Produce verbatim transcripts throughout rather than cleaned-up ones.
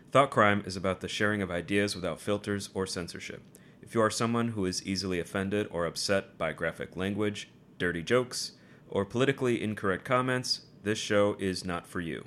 Thought Crime is about the sharing of ideas without filters or censorship. If you are someone who is easily offended or upset by graphic language, dirty jokes, or politically incorrect comments, this show is not for you.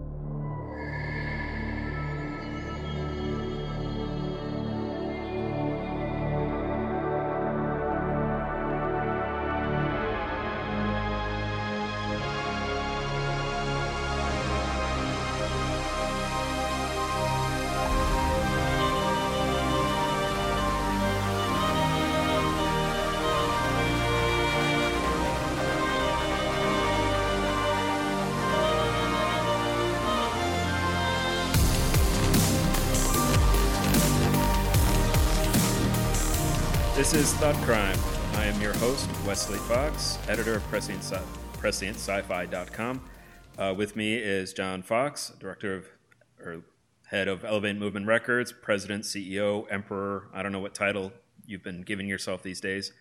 This is Thought Crime. I am your host, Wesley Fox, editor of Prescient, Sci- Prescient Sci-Fi dot com. Uh, with me is John Fox, director of, or head of Elevate Movement Records, president, C E O, emperor. I don't know what title you've been giving yourself these days.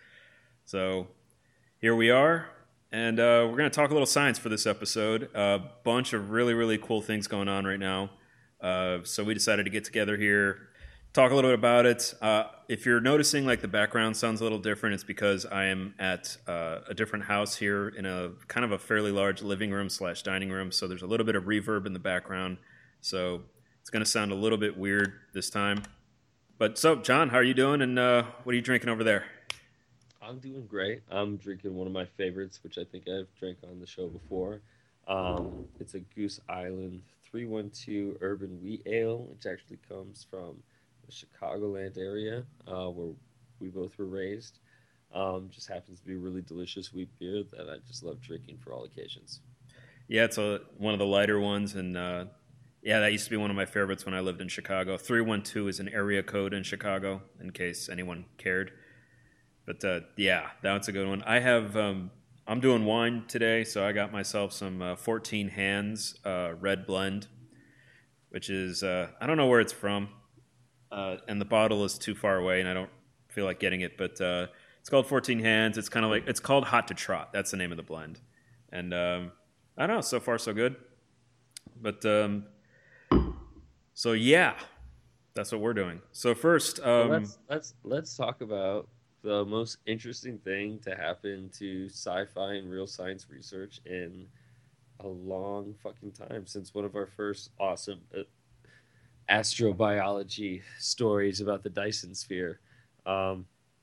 So here we are, and uh, we're going to talk a little science for this episode. A bunch of really, really cool things going on right now. Uh, so we decided to get together here, talk a little bit about it. Uh, if you're noticing like the background sounds a little different, it's because I am at uh, a different house here in a kind of a fairly large living room slash dining room. So there's a little bit of reverb in the background. So it's going to sound a little bit weird this time. But so, John, how are you doing? And uh, what are you drinking over there? I'm doing great. I'm drinking one of my favorites, which I think I've drank on the show before. Um, it's a Goose Island three one two Urban Wheat Ale, which actually comes from the Chicagoland area, uh, where we both were raised. Um, just happens to be a really delicious wheat beer that I just love drinking for all occasions. Yeah, it's a, one of the lighter ones, and uh, yeah, that used to be one of my favorites when I lived in Chicago. three one two is an area code in Chicago, in case anyone cared. But uh, yeah, that's a good one. I have, um, I'm doing wine today, so I got myself some uh, fourteen Hands uh, Red Blend, which is, uh, I don't know where it's from. Uh, and the bottle is too far away, and I don't feel like getting it. But uh, it's called fourteen Hands. It's kind of like it's called Hot to Trot. That's the name of the blend. And um, I don't know. So far, so good. But um, so yeah, that's what we're doing. So first, Well, um, let's let's let's talk about the most interesting thing to happen to sci-fi and real science research in a long fucking time since one of our first awesome uh, astrobiology stories about the Dyson sphere. Um,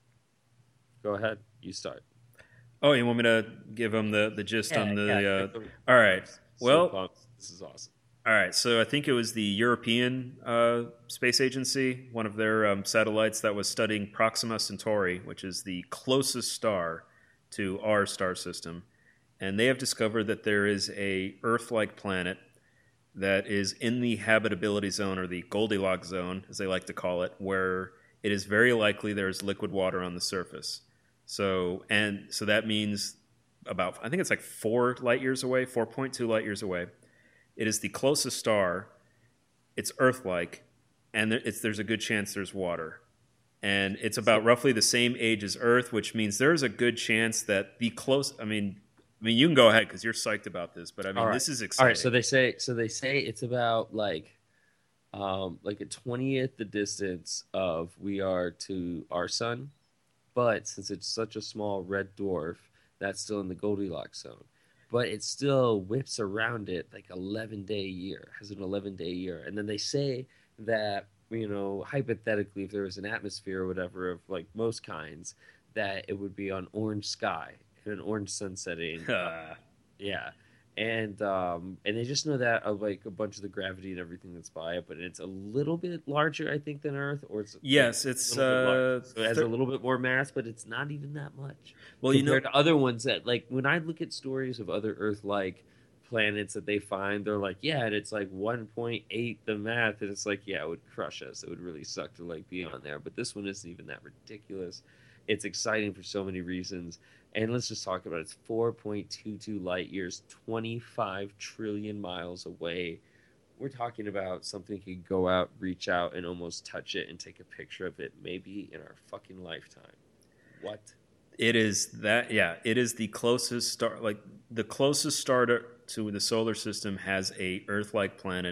go ahead, you start. oh, you want me to give them the the gist Yeah, on the? yeah. Uh, give them- all right. So Well, pumped. This is awesome. all right, so I think it was the European uh, Space Agency, one of their um, satellites that was studying Proxima Centauri, which is the closest star to our star system. And they have discovered that there is a Earth-like planet that is in the habitability zone, or the Goldilocks zone, as they like to call it, where it is very likely there's liquid water on the surface. So, and so that means about, I think it's like four light years away, four point two light years away. It is the closest star. It's Earth-like, and there, it's, there's a good chance there's water. And it's about roughly the same age as Earth, which means there's a good chance that the close. I mean, I mean, you can go ahead because you're psyched about this, but I mean, All right. this is All exciting. right, so they say so they say it's about like um like a twentieth the distance of we are to our sun, but since it's such a small red dwarf, that's still in the Goldilocks zone. But it still whips around it like eleven day year, has an eleven day year. And then they say that, you know, hypothetically, if there was an atmosphere or whatever of like most kinds, that it would be on orange sky and an orange sun setting. Uh, Yeah. And um and they just know that of like a bunch of the gravity and everything that's by it, but it's a little bit larger, I think, than Earth, or it's yes, a it's little bit uh, larger. So it has thir- a little bit more mass, but it's not even that much well, you know, compared to other ones that, like, when I look at stories of other Earth-like planets that they find, they're like, yeah, and it's like one point eight the math, and it's like, yeah, it would crush us. It would really suck to like be on there, but this one isn't even that ridiculous. It's exciting for so many reasons. And let's just talk about it. It's four point two two light years, twenty-five trillion miles away. We're talking about something that could go out, reach out, and almost touch it and take a picture of it, maybe in our fucking lifetime. What? It is that, yeah, it is the closest star, like the closest star to, to the solar system has a Earth-like planet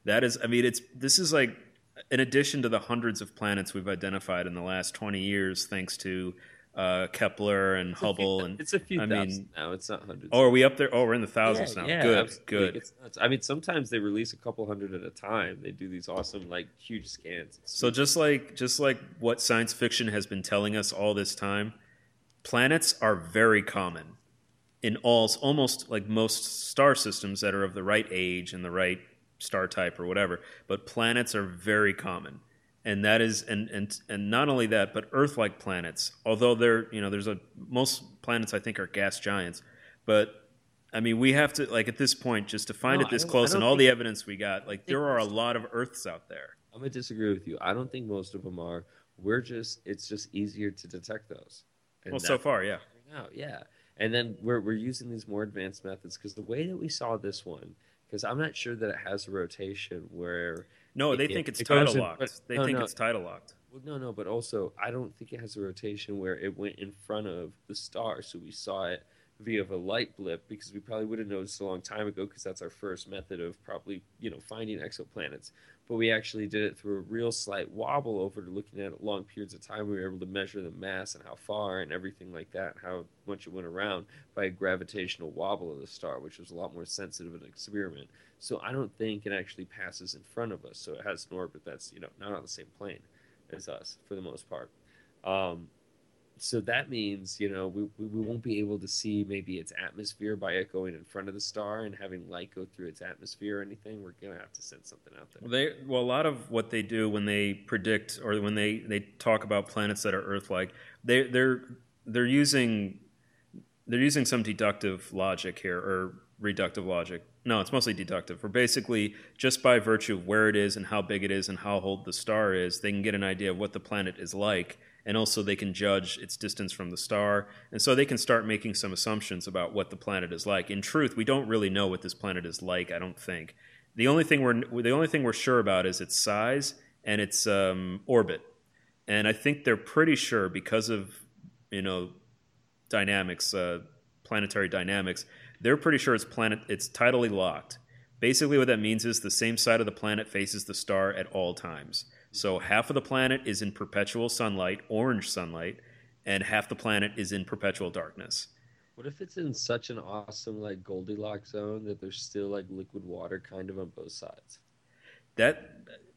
That is, I mean, it's this is like in addition to the hundreds of planets we've identified in the last twenty years, thanks to uh, Kepler and It's a few, Hubble, and it's a few I thousand mean, now. It's not hundreds. oh, are we up there? Oh, we're in the Yeah, thousands now. yeah, Good, absolutely. It good. gets nuts. I mean, sometimes they release a couple hundred at a time. They do these awesome, like, huge scans. It's So sweet. just like just like what science fiction has been telling us all this time, planets are very common in all almost like most star systems that are of the right age and the right star type or whatever. But planets are very common, and that is and and and not only that, but Earth-like planets. Although they're you know there's a most planets I think are gas giants, but I mean we have to like at this point just to find No, it I this don't. I close and don't all think. the evidence we got, I like think there are a most. lot of Earths out there. I'm gonna disagree with you. I don't think most of them are. We're just. It's just easier to detect those, Well, and so that's far, yeah. figuring out. Yeah, and then we're we're using these more advanced methods because the way that we saw this one, because I'm not sure that it has a rotation where No, it, they it, think it's it goes tidal in. But locked. They no, think no, it's tidal locked. well, no, no. But also, I don't think it has a rotation where it went in front of the star, so we saw it via a light blip because we probably would have noticed a long time ago because that's our first method of probably you know finding exoplanets. But we actually did it through a real slight wobble over to looking at it long periods of time. We were able to measure the mass and how far and everything like that, and how much it went around by a gravitational wobble of the star, which was a lot more sensitive an experiment. So I don't think it actually passes in front of us. So it has an orbit that's you know not on the same plane as us for the most part. Um, so that means you know we, we we won't be able to see maybe its atmosphere by it going in front of the star and having light go through its atmosphere or anything. We're gonna have to send something out there. Well, they well a lot of what they do when they predict or when they, they talk about planets that are Earth-like, they they're they're using they're using some deductive logic here or reductive logic. No, it's mostly deductive. Where basically just by virtue of where it is and how big it is and how old the star is, they can get an idea of what the planet is like, and also they can judge its distance from the star, and so they can start making some assumptions about what the planet is like. In truth, we don't really know what this planet is like. I don't think the only thing we're the only thing we're sure about is its size and its um, orbit, and I think they're pretty sure because of you know dynamics, uh, planetary dynamics. They're pretty sure it's planet it's tidally locked. Basically, what that means is the same side of the planet faces the star at all times. So half of the planet is in perpetual sunlight, orange sunlight, and half the planet is in perpetual darkness. What if it's in such an awesome like Goldilocks zone that there's still like liquid water kind of on both sides? That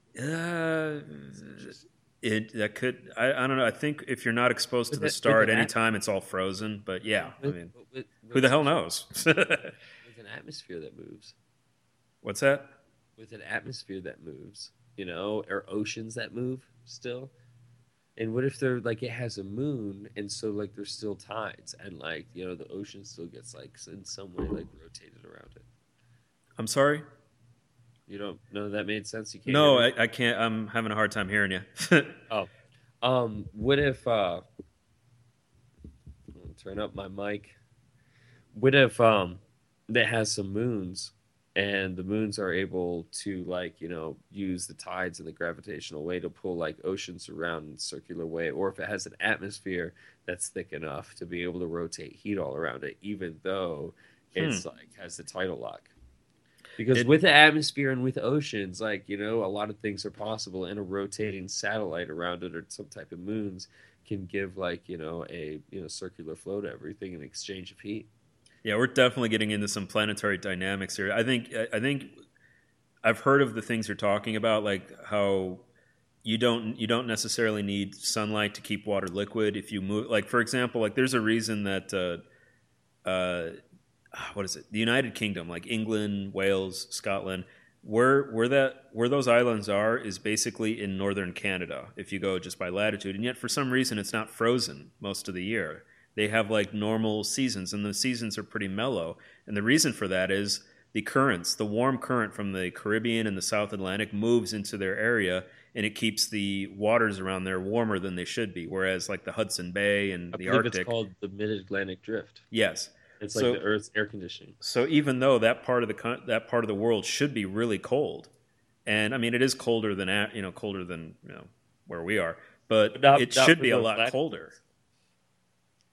uh, it that could I, I don't know. I think if you're not exposed to With the it, star with at an any at, time, it's all frozen. But yeah, I with, mean, with, who with the hell such knows? with an atmosphere that moves, What's that? with an atmosphere that moves, you know, or oceans that move still. And what if they're like it has a moon, and so like there's still tides, and like you know the ocean still gets like in some way like rotated around it. I'm sorry. You don't know that made sense. You can't hear No, me. I, I can't. I'm having a hard time hearing you. Oh, um, what if uh, I'll turn up my mic? What if um, that has some moons, and the moons are able to like you know use the tides and the gravitational way to pull like oceans around in a circular way, or if it has an atmosphere that's thick enough to be able to rotate heat all around it, even though Hmm. it's like has the tidal lock. Because It with the atmosphere and with oceans, like, you know, a lot of things are possible, and a rotating satellite around it or some type of moons can give like, you know, a you know circular flow to everything in exchange of heat. Yeah, we're definitely getting into some planetary dynamics here. I think I I think I've heard of the things you're talking about, like how you don't you don't necessarily need sunlight to keep water liquid if you move. Like for example, like there's a reason that uh, uh, what is it? The United Kingdom, like England, Wales, Scotland, where where that where those islands are is basically in northern Canada. If you go just by latitude, and yet for some reason it's not frozen most of the year. They have like normal seasons, and the seasons are pretty mellow. And the reason for that is the currents, the warm current from the Caribbean and the South Atlantic moves into their area, and it keeps the waters around there warmer than they should be. Whereas like the Hudson Bay and I the believe it's Arctic, called the Mid-Atlantic Drift. yes. It's like So the Earth's air conditioning. so even though that part of the con- that part of the world should be really cold, and I mean it is colder than a- you know colder than you know where we are, but But not, it not should for be a those lot latitudes. colder.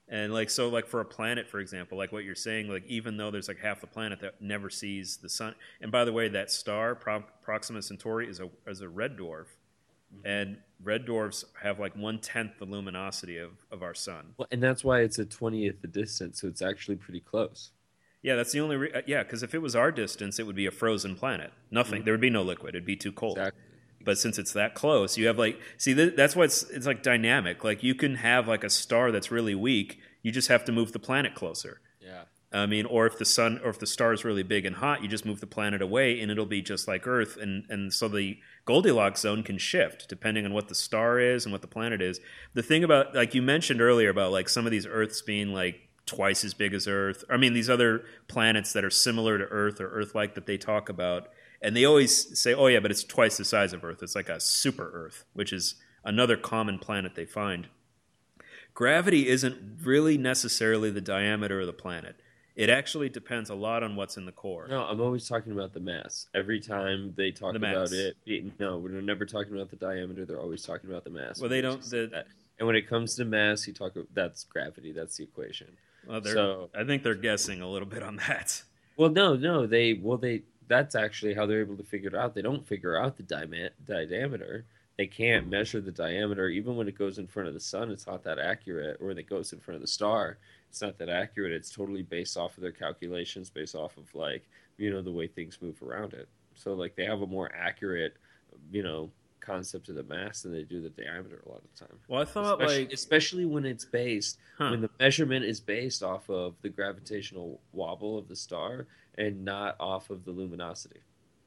And like so, like for a planet, for example, like what you're saying, like even though there's like half the planet that never sees the sun. And by the way, that star Pro- Proxima Centauri is a is a red dwarf, and red dwarfs have like one tenth the luminosity of of our sun. Well, and that's why it's a twentieth the distance, so it's actually pretty close. Yeah, that's the only. Re- uh, yeah, because if it was our distance, it would be a frozen planet. Nothing. Mhm. There would be no liquid. It'd be too cold. Exactly. But since it's that close, you have like see th- that's why it's it's like dynamic. Like you can have like a star that's really weak. You just have to move the planet closer. Yeah. I mean, or if the sun or if the star is really big and hot, you just move the planet away, and it'll be just like Earth. And and so the Goldilocks zone can shift depending on what the star is and what the planet is. The thing about like you mentioned earlier about like some of these Earths being like twice as big as Earth. I mean, these other planets that are similar to Earth or Earth-like that they talk about. And they always say, oh, yeah, but it's twice the size of Earth. It's like a super Earth, which is another common planet they find. Gravity isn't really necessarily the diameter of the planet. It actually depends a lot on what's in the core. No, I'm always talking about the mass. Every time they talk The about mass. it, it- no, we're never talking about the diameter. They're always talking about the mass. Well, they We don't- just said the- that. And when it comes to mass, you talk. That's gravity. That's the equation. Well, they're, So- I think they're guessing a little bit on that. Well, no, no, they well they that's actually how they're able to figure it out. They don't figure out the diamet, diameter. They can't measure the diameter. Even when it goes in front of the sun, it's not that accurate. Or when it goes in front of the star, it's not that accurate. It's totally based off of their calculations, based off of like, you know, the way things move around it. So like they have a more accurate, you know, concept of the mass than they do the diameter a lot of the time. Well, I thought especially, like, especially when it's based huh. when the measurement is based off of the gravitational wobble of the star and not off of the luminosity.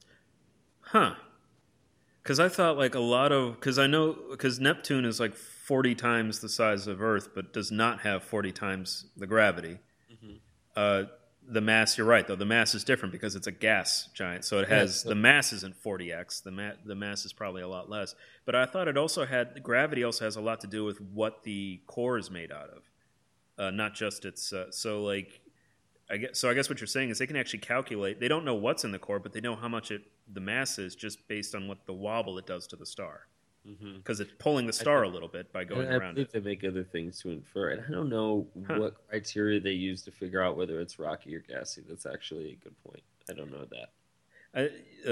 Huh. Because I thought like a lot of because I know because Neptune is like forty times the size of Earth, but does not have forty times the gravity. Mm-hmm. Uh, the mass, you're right though. The mass is different because it's a gas giant, so it Yeah, has so- the mass isn't forty x. The ma- the mass is probably a lot less. But I thought it also had gravity also has a lot to do with what the core is made out of, uh, not just its. Uh, so like. I guess, so I guess what you're saying is they can actually calculate. They don't know what's in the core, but they know how much it the mass is just based on what the wobble it does to the star, Mm-hmm. because it's pulling the star a little bit by going And I around believe it. they make other things to infer it. I don't know Huh. what criteria they use to figure out whether it's rocky or gassy. That's actually a good point. I don't know that. I,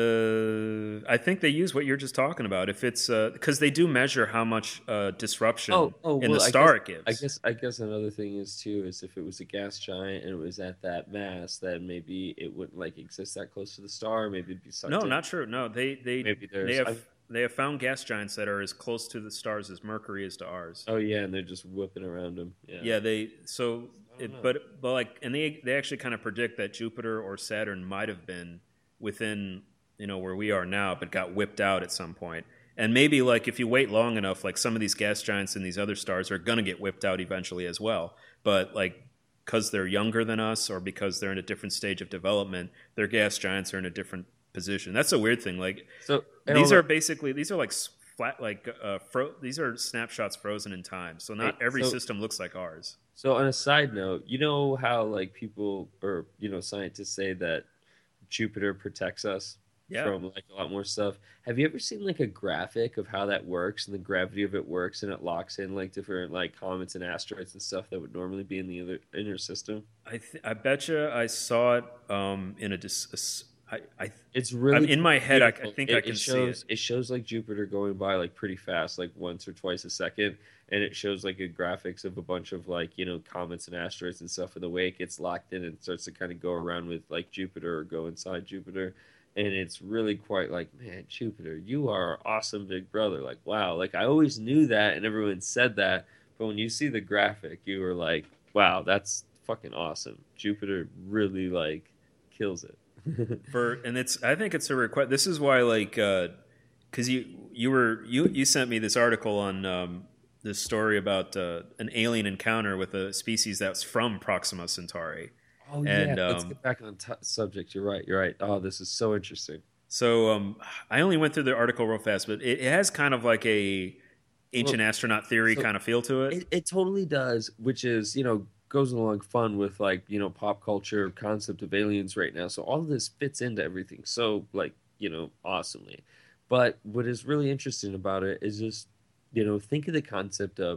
uh, I think they use what you're just talking about. If it's because they do measure how much uh, disruption Oh, oh, in well, the I star guess- it gives. I guess I guess another thing is too is if it was a gas giant and it was at that mass, then maybe it wouldn't like exist that close to the star. Maybe it'd be sucked no, in. not true. No, they they Maybe there's. they have I've- they have found gas giants that are as close to the stars as Mercury is to ours. oh yeah, and they're just whipping around them. Yeah. Yeah, they so I don't it, know. but but like and they they actually kind of predict that Jupiter or Saturn might have been within you know where we are now, but got whipped out at some point. And maybe like if you wait long enough, like some of these gas giants and these other stars are going to get whipped out eventually as well. But like because they're younger than us or because they're in a different stage of development, their gas giants are in a different position. That's a weird thing. Like So these Aaron, are basically these are like s- flat like uh, fro- these are snapshots frozen in time. So not Hey, every so- system looks like ours. So on a side note, you know how like people or you know scientists say that Jupiter protects us Yeah. from like a lot more stuff. Have you ever seen like a graphic of how that works and the gravity of it works and it locks in like different like comets and asteroids and stuff that would normally be in the other inner system? I th- I bet you I saw it um, in a dis- a s- I, I It's really in my head, I- I beautiful. think it, I can it see shows, it. shows like Jupiter going by like pretty fast, like once or twice a second, and it shows like a graphics of a bunch of like you know comets and asteroids and stuff. And the way it gets locked in and starts to kind of go around with like Jupiter or go inside Jupiter, and it's really quite like, man, Jupiter, you are our awesome big brother. Like wow, like I always knew that, and everyone said that, but when you see the graphic, you were like, wow, that's fucking awesome. Jupiter really like kills it. for and it's I think it's a request. This is why like because you you were you you sent me this article on um, this story about uh, an alien encounter with a species that's from Proxima Centauri. Oh yeah, And, let's um, get back on t- subject. You're right. You're right. Oh, this is so interesting. So um, I only went through the article real fast, but it, it has kind of like a ancient Well, astronaut theory so- kind of feel to it. It, it totally does, which is you know goes along fun with like you know pop culture concept of aliens right now. So all of this fits into everything so like you know awesomely. But what is really interesting about it is just you know think of the concept of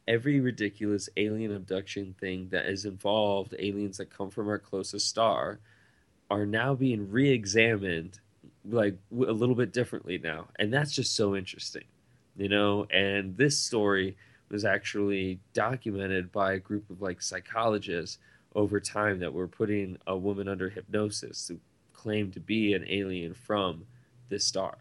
every ridiculous alien abduction thing that is involved, aliens that come from our closest star, are now being re-examined like a little bit differently now, and that's just so interesting, you know. And this story was actually documented by a group of like psychologists over time that were putting a woman under hypnosis who claimed to be an alien from this star.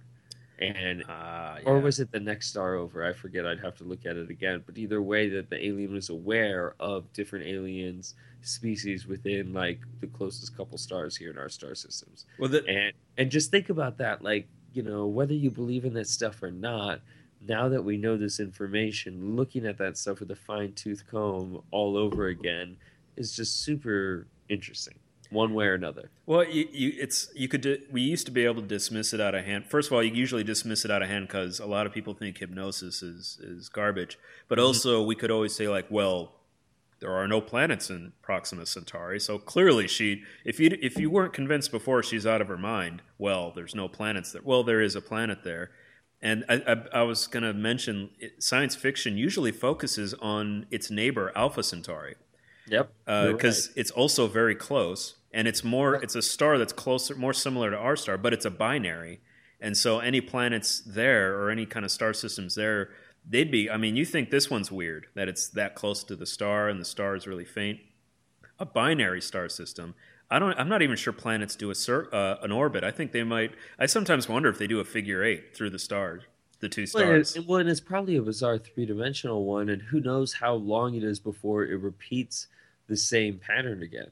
And Ah, uh, or yeah. was it the next star over? I forget. I'd have to look at it again. But either way, that the alien was aware of different aliens species within like the closest couple stars here in our star systems. Well, the, And and just think about that, like, you know, whether you believe in that stuff or not, now that we know this information, looking at that stuff with a fine tooth comb all over again is just super interesting, one way or another. Well, you, you it's you could di- we used to be able to dismiss it out of hand. First of all, you usually dismiss it out of hand because a lot of people think hypnosis is is garbage. But also, we could always say like, well, there are no planets in Proxima Centauri, so clearly she. If you if you weren't convinced before she's out of her mind, well, there's no planets there. Well, there is a planet there, and I, I, I was going to mention it, science fiction usually focuses on its neighbor Alpha Centauri. Yep, because uh, right. It's also very close, and it's more it's a star that's closer, more similar to our star, but it's a binary, and so any planets there or any kind of star systems there, they'd be. I mean, you think this one's weird that it's that close to the star and the star is really faint. A binary star system. I don't. I'm not even sure planets do a cir- uh, an orbit. I think they might. I sometimes wonder if they do a figure eight through the stars, the two stars. Well, well, and it's probably a bizarre three-dimensional one, and who knows how long it is before it repeats the same pattern again,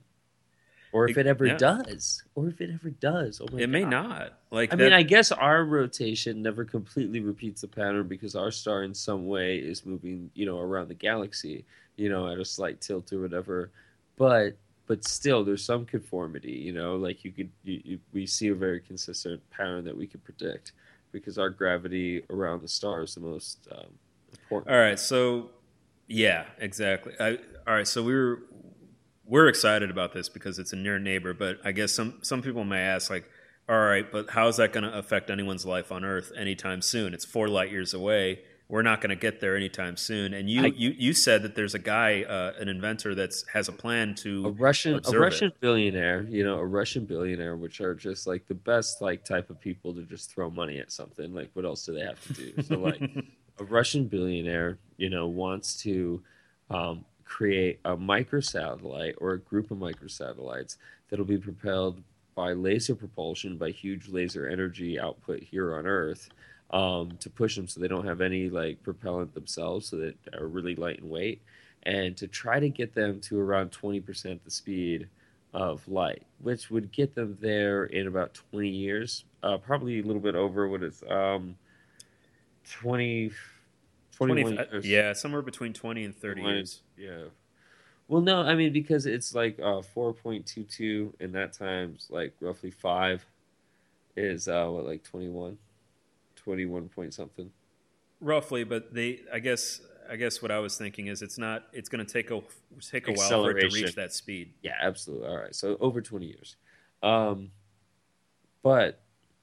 or if it, it ever yeah. does, or if it ever does. Oh my it God. may not. Like I that... mean, I guess our rotation never completely repeats the pattern because our star, in some way, is moving, you know, around the galaxy, you know, at a slight tilt or whatever. But but still, there's some conformity, you know, like you could you, you, we see a very consistent pattern that we could predict because our gravity around the star is the most um, important. All right, so yeah, exactly. I, all right, so we were we're excited about this because it's a near neighbor, but I guess some some people may ask, like, all right, but how is that going to affect anyone's life on Earth anytime soon? It's four light years away. We're not going to get there anytime soon. And you, I, you, you said that there's a guy, uh, an inventor that has a plan to a Russian, observe a Russian it. billionaire. You know, a Russian billionaire, which are just like the best like type of people to just throw money at something. Like, what else do they have to do? So, like, a Russian billionaire, you know, wants to um, create a microsatellite or a group of microsatellites that'll be propelled by laser propulsion, by huge laser energy output here on Earth. Um, to push them so they don't have any like propellant themselves, so that are really light in weight, and to try to get them to around twenty percent the speed of light, which would get them there in about twenty years, uh, probably a little bit over what it's um, twenty, twenty-one twenty, years. Yeah, somewhere between twenty and thirty twenty, years. Yeah. Well, no, I mean, because it's like uh, four point two two, and that times like roughly five is uh, what, like twenty-one? twenty-one point something, roughly. But they, I guess, I guess what I was thinking is it's not. It's going to take a take a while for it to reach that speed. Yeah, absolutely. All right, so over twenty years. Um, but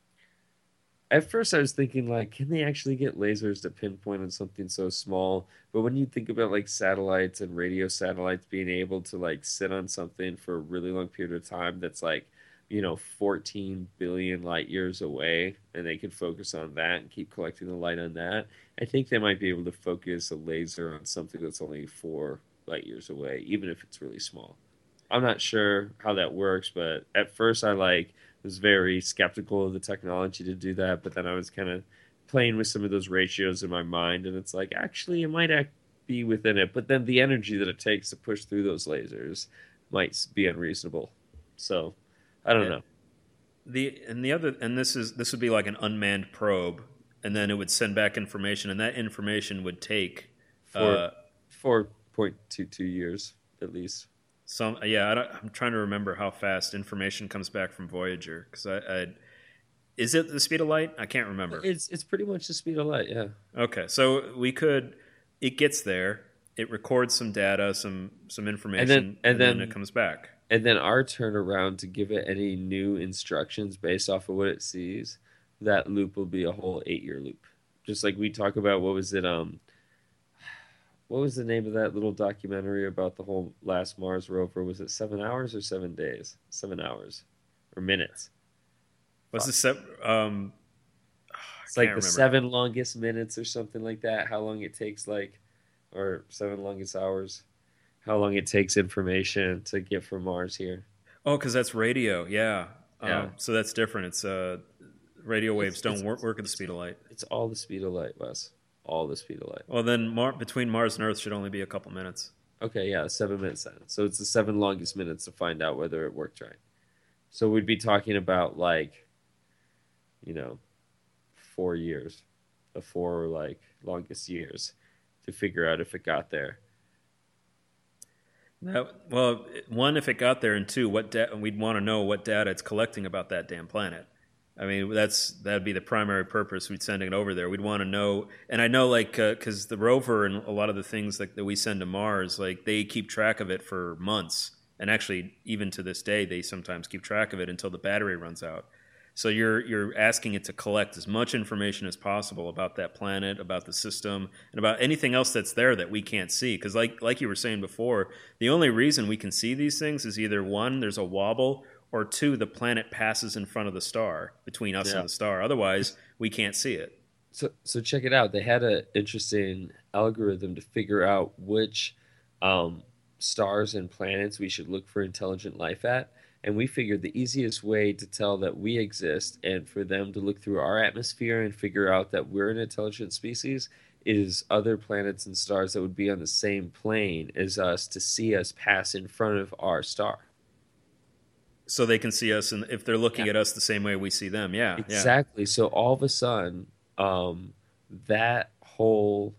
at first, I was thinking like, can they actually get lasers to pinpoint on something so small? But when you think about like satellites and radio satellites being able to like sit on something for a really long period of time, that's like, you know, fourteen billion light years away, and they could focus on that and keep collecting the light on that. I think they might be able to focus a laser on something that's only four light years away, even if it's really small. I'm not sure how that works, but at first I like was very skeptical of the technology to do that, but then I was kind of playing with some of those ratios in my mind, and it's like, actually, it might act be within it, but then the energy that it takes to push through those lasers might be unreasonable. So I don't know. The and the other and this is this would be like an unmanned probe, and then it would send back information, and that information would take four uh, four point two two years at least. Some yeah, I don't, I'm trying to remember how fast information comes back from Voyager because I, I is it the speed of light? I can't remember. It's it's pretty much the speed of light. Yeah. Okay, so we could it gets there, it records some data, some some information, and then and, and then, then it comes back. And then our turnaround to give it any new instructions based off of what it sees, that loop will be a whole eight-year loop. Just like we talk about, what was it? Um, what was the name of that little documentary about the whole last Mars rover? Was it seven hours or seven days? Seven hours or minutes? What's Fuck. the set? Um, I It's like can't the remember. seven longest minutes or something like that. How long it takes, like, or seven longest hours. How long it takes information to get from Mars here. Oh, because that's radio. Yeah. Yeah, Um, so that's different. It's uh, radio waves it's don't it's work, work at the it's speed of light. it's all the speed of light, Wes. All the speed of light. Well, then Mar- between Mars and Earth should only be a couple minutes. Okay, yeah, seven minutes then. So it's the seven longest minutes to find out whether it worked right. So we'd be talking about like, you know, four years, the four like longest years to figure out if it got there. That, well, one, if it got there, and two, what da- we'd want to know what data it's collecting about that damn planet. I mean, that's that'd be the primary purpose we'd sending it over there. We'd want to know, and I know, like, because uh, the rover and a lot of the things that, that we send to Mars, like, they keep track of it for months, and actually, even to this day, they sometimes keep track of it until the battery runs out. So you're you're asking it to collect as much information as possible about that planet, about the system, and about anything else that's there that we can't see. Because like like you were saying before, the only reason we can see these things is either one, there's a wobble, or two, the planet passes in front of the star between us Yeah. and the star. Otherwise, we can't see it. So so check it out. They had an interesting algorithm to figure out which um, stars and planets we should look for intelligent life at. And we figured the easiest way to tell that we exist and for them to look through our atmosphere and figure out that we're an intelligent species is other planets and stars that would be on the same plane as us to see us pass in front of our star. So they can see us, and if they're looking Yeah. at us the same way we see them, yeah, yeah. Exactly. So all of a sudden, um, that whole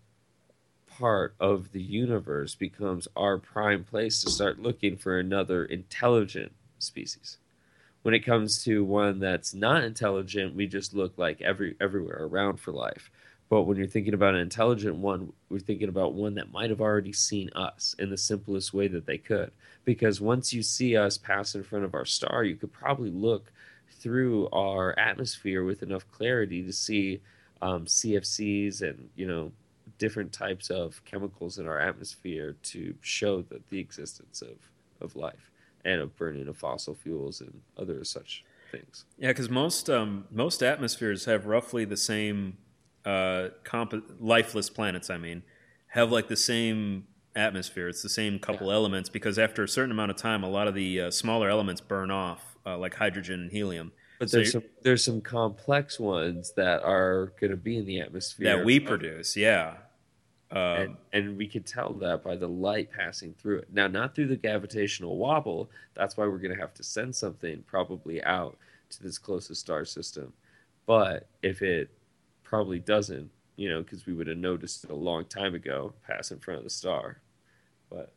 part of the universe becomes our prime place to start looking for another intelligent species. When it comes to one that's not intelligent, we just look like every everywhere around for life. But when you're thinking about an intelligent one, we're thinking about one that might have already seen us in the simplest way that they could. Because once you see us pass in front of our star, you could probably look through our atmosphere with enough clarity to see um, C F Cs and, you know, different types of chemicals in our atmosphere to show that the existence of, of life and of burning of fossil fuels and other such things. Yeah, because most um, most atmospheres have roughly the same uh, comp- lifeless planets. I mean, have like the same atmosphere. It's the same couple Yeah. elements because after a certain amount of time, a lot of the uh, smaller elements burn off, uh, like hydrogen and helium. But So there's you- some there's some complex ones that are going to be in the atmosphere that we of- produce, yeah. Um, and, and we can tell that by the light passing through it. Now, not through the gravitational wobble. That's why we're going to have to send something probably out to this closest star system. But if it probably doesn't, you know, because we would have noticed it a long time ago, pass in front of the star. But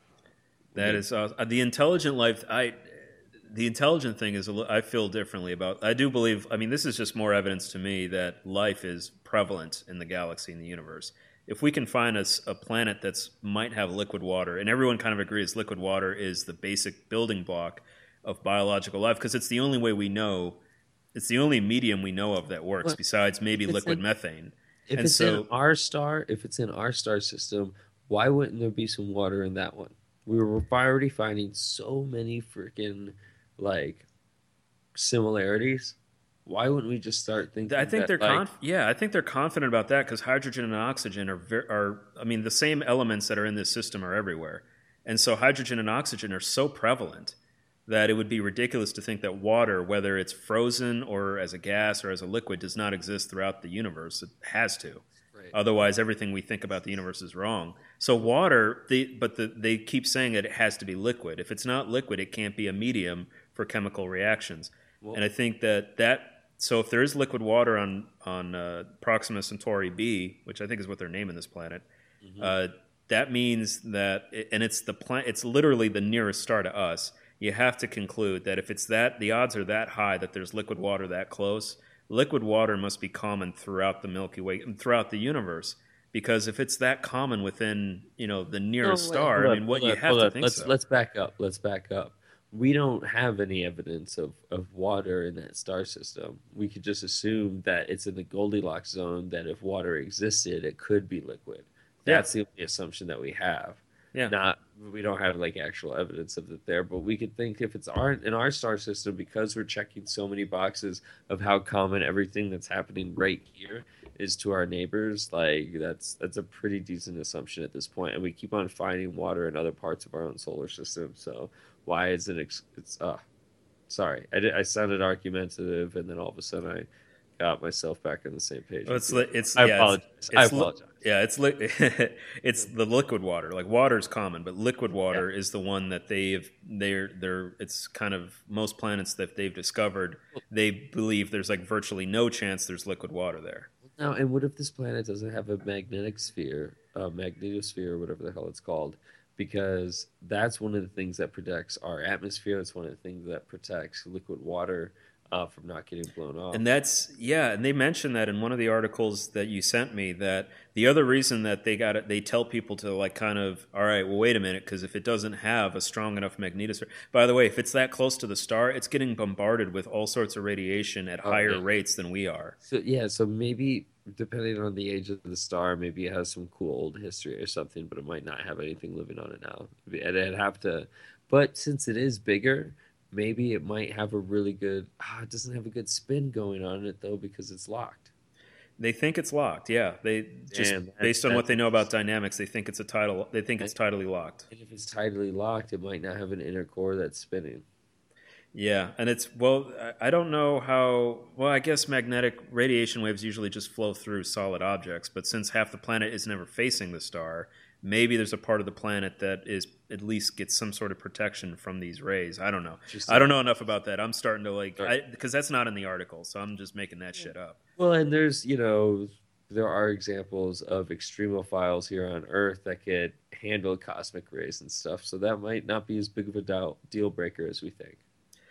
That is uh, the intelligent life. I the intelligent thing is a li- I feel differently about. I do believe. I mean, this is just more evidence to me that life is prevalent in the galaxy and the universe. If we can find us a planet that's might have liquid water, and everyone kind of agrees liquid water is the basic building block of biological life because it's the only way we know. It's the only medium we know of that works Well, besides maybe if it's liquid in- methane. if And it's so- in our star, if it's in our star system, why wouldn't there be some water in that one? We were already finding so many freaking like similarities. Why wouldn't we just start thinking? I think that, they're like, conf- yeah, I think they're confident about that because hydrogen and oxygen are ver- are I mean the same elements that are in this system are everywhere, and so hydrogen and oxygen are so prevalent that it would be ridiculous to think that water, whether it's frozen or as a gas or as a liquid, does not exist throughout the universe. It has to. Right. Otherwise, everything we think about the universe is wrong. So water, they, but the, they keep saying that it has to be liquid. If it's not liquid, it can't be a medium for chemical reactions. Well- and I think that that so if there is liquid water on on uh, Proxima Centauri b, which I think is what they're naming this planet, Mhm. uh, that means that, and it's the planet, it's literally the nearest star to us. You have to conclude that if it's that, the odds are that high that there's liquid water that close. Liquid water must be common throughout the Milky Way and throughout the universe, because if it's that common within, you know, the nearest No, wait, star, hold I up, mean, what hold you up, have hold to up. think let's so. let's back up. Let's back up. We don't have any evidence of, of water in that star system. We could just assume that it's in the Goldilocks zone, that if water existed, it could be liquid. Yeah, That's the only assumption that we have. yeah. Not we don't have like actual evidence of it there, but we could think if it's our in our star system because we're checking so many boxes of how common everything that's happening right here is to our neighbors. Like that's that's a pretty decent assumption at this point, and we keep on finding water in other parts of our own solar system. So why is it? Ex- it's uh sorry, I did, I sounded argumentative, and then all of a sudden I got myself back on the same page Well, with it's you. li- it's I yeah, it's apologize. I it's li- apologize. yeah, it's li- it's the liquid water. Like water is common, but liquid Yeah. water is the one that they've they're they're it's kind of most planets that they've discovered. They believe there's like virtually no chance there's liquid water there. Now, and what if this planet doesn't have a magnetic sphere, a magnetosphere, or whatever the hell it's called? Because that's one of the things that protects our atmosphere. That's one of the things that protects liquid water uh, from not getting blown off. And that's yeah, and they mentioned that in one of the articles that you sent me that the other reason that they got it, they tell people to like kind of all right, well wait a minute because if it doesn't have a strong enough magnetosphere. By the way, if it's that close to the star, it's getting bombarded with all sorts of radiation at Oh, higher yeah. rates than we are. So yeah, so maybe depending on the age of the star, maybe it has some cool old history or something, but it might not have anything living on it now. And it'd have to, but since it is bigger, maybe it might have a really good. Ah, it doesn't have a good spin going on it though because it's locked. They think it's locked. Yeah, they just And that, based on what that's they know about dynamics, they think it's a tidal. They think it's tidally locked. and if it's tidally locked, it might not have an inner core that's spinning. Yeah, and it's well, I I don't know how. Well, I guess magnetic radiation waves usually just flow through solid objects, but since half the planet is never facing the star, maybe there's a part of the planet that is at least gets some sort of protection from these rays. I don't know. Just I don't know enough about that. I'm starting to like Right. because that's not in the article, so I'm just making that shit up. Well, and there's you know there are examples of extremophiles here on Earth that could handle cosmic rays and stuff, so that might not be as big of a deal deal breaker as we think.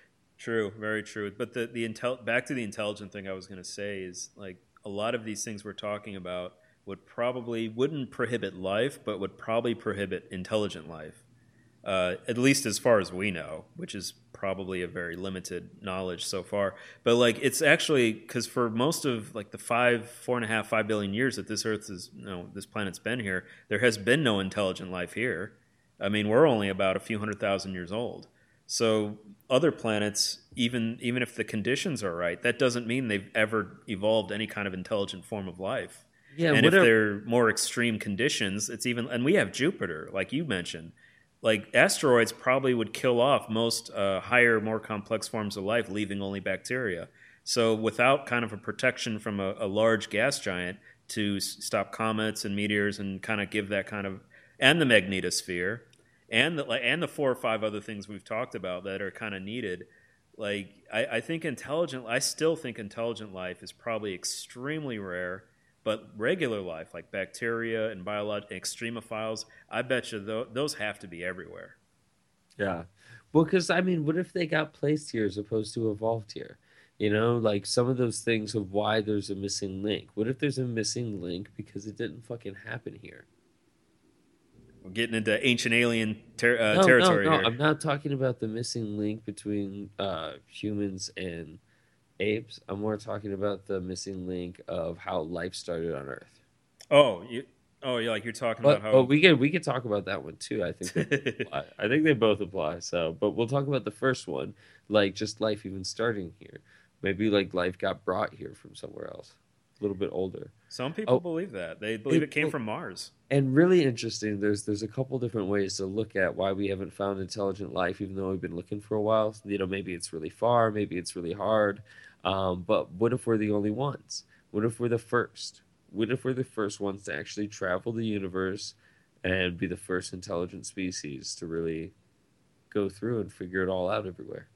True, very true. But the the intel back to the intelligent thing I was going to say is like a lot of these things we're talking about would probably wouldn't prohibit life, but would probably prohibit intelligent life. Uh, at least as far as we know, which is probably a very limited knowledge so far. But like it's actually because for most of like the five, four and a half, five billion years that this Earth is, you know, this planet's been here, there has been no intelligent life here. I mean, we're only about a few hundred thousand years old. So other planets, even even if the conditions are right, that doesn't mean they've ever evolved any kind of intelligent form of life. Yeah, And if whatever. they're more extreme conditions, it's even and we have Jupiter, like you mentioned. Like asteroids probably would kill off most uh, higher, more complex forms of life, leaving only bacteria. So without kind of a protection from a, a large gas giant to s- stop comets and meteors and kind of give that kind of and the magnetosphere and the like, and the four or five other things we've talked about that are kind of needed. Like I, I think intelligent, I still think intelligent life is probably extremely rare. But regular life, like bacteria and biolog- extremophiles, I bet you th- those have to be everywhere. Yeah. Well, because I mean, what if they got placed here as opposed to evolved here? You know, like some of those things of why there's a missing link. What if there's a missing link because it didn't fucking happen here? We're getting into ancient alien ter- uh, No, no, territory no. here. I'm not talking about the missing link between uh, humans and apes. I'm more talking about the missing link of how life started on Earth. Oh, you, oh, yeah, like you're talking about But oh, how. we could we could talk about that one too. I think they both apply. I think they both apply. So, but we'll talk about the first one, like just life even starting here. Maybe like life got brought here from somewhere else, a little bit older. Some people Oh, believe that they believe it, it came well, from Mars. and really interesting. There's there's a couple different ways to look at why we haven't found intelligent life, even though we've been looking for a while. You know, maybe it's really far, maybe it's really hard. Um, but what if we're the only ones? What if we're the first? What if we're the first ones to actually travel the universe and be the first intelligent species to really go through and figure it all out everywhere?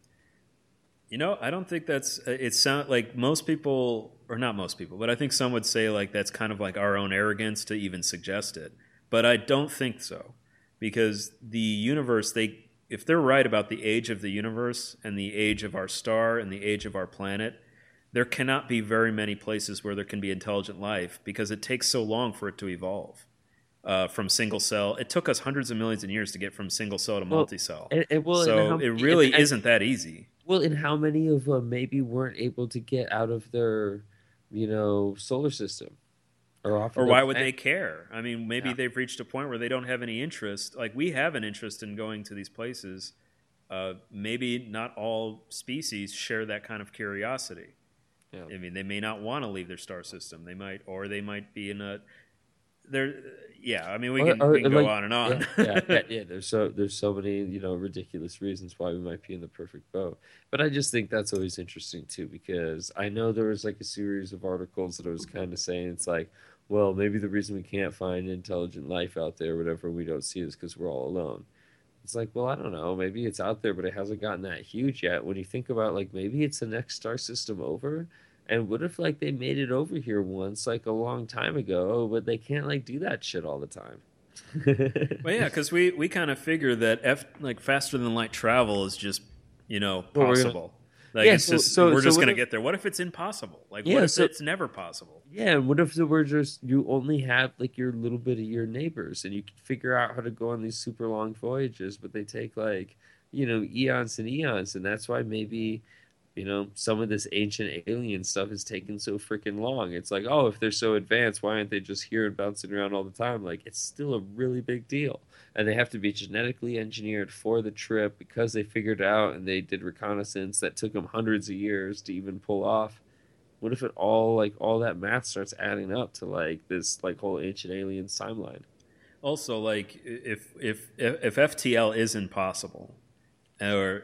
You know, I don't think that's. uh, It sound like most people, or not most people, but I think some would say like that's kind of like our own arrogance to even suggest it. But I don't think so, because the universe, they, if they're right about the age of the universe and the age of our star and the age of our planet, there cannot be very many places where there can be intelligent life because it takes so long for it to evolve uh, from single cell. It took us hundreds of millions of years to get from single cell to Well, multi-cell. and, and well, and So how it many, and, really and isn't that easy. well, and how many of them maybe weren't able to get out of their, you know, solar system? or off Or of the why would planet. they care? I mean, maybe Yeah. they've reached a point where they don't have any interest. Like we have an interest in going to these places. Uh, maybe not all species share that kind of curiosity. Yeah. I mean, they may not want to leave their star system. They might, or they might be in a. They're, yeah. I mean, we Or, can or, we can go like, on and yeah, on. yeah, yeah, yeah. There's so there's so many, you know, ridiculous reasons why we might be in the perfect boat. But I just think that's always interesting too, because I know there was like a series of articles that I was kind of saying it's like, well, maybe the reason we can't find intelligent life out there, whatever, we don't see is because we're all alone. It's like, well, I don't know. Maybe it's out there, but it hasn't gotten that huge yet. When you think about like maybe it's the next star system over, and what if like they made it over here once, like a long time ago, but they can't like do that shit all the time. Well, yeah, because we, we kind of figure that F like faster than light travel is just you know Well, we're gonna, possible. Like yeah. it's So, just so, we're so just what gonna if, get there. What if it's impossible? Like what yeah. if So, it's never possible? yeah. And what if the we're just you only have like your little bit of your neighbors, and you can figure out how to go on these super long voyages, but they take like you know eons and eons, and that's why maybe you know, some of this ancient alien stuff is taking so freaking long. It's like, oh, if they're so advanced, why aren't they just here and bouncing around all the time? Like, it's still a really big deal. And they have to be genetically engineered for the trip because they figured out and they did reconnaissance that took them hundreds of years to even pull off. What if it all, like, all that math starts adding up to, like, this, like, whole ancient aliens timeline? Also, like if if if F T L is impossible, or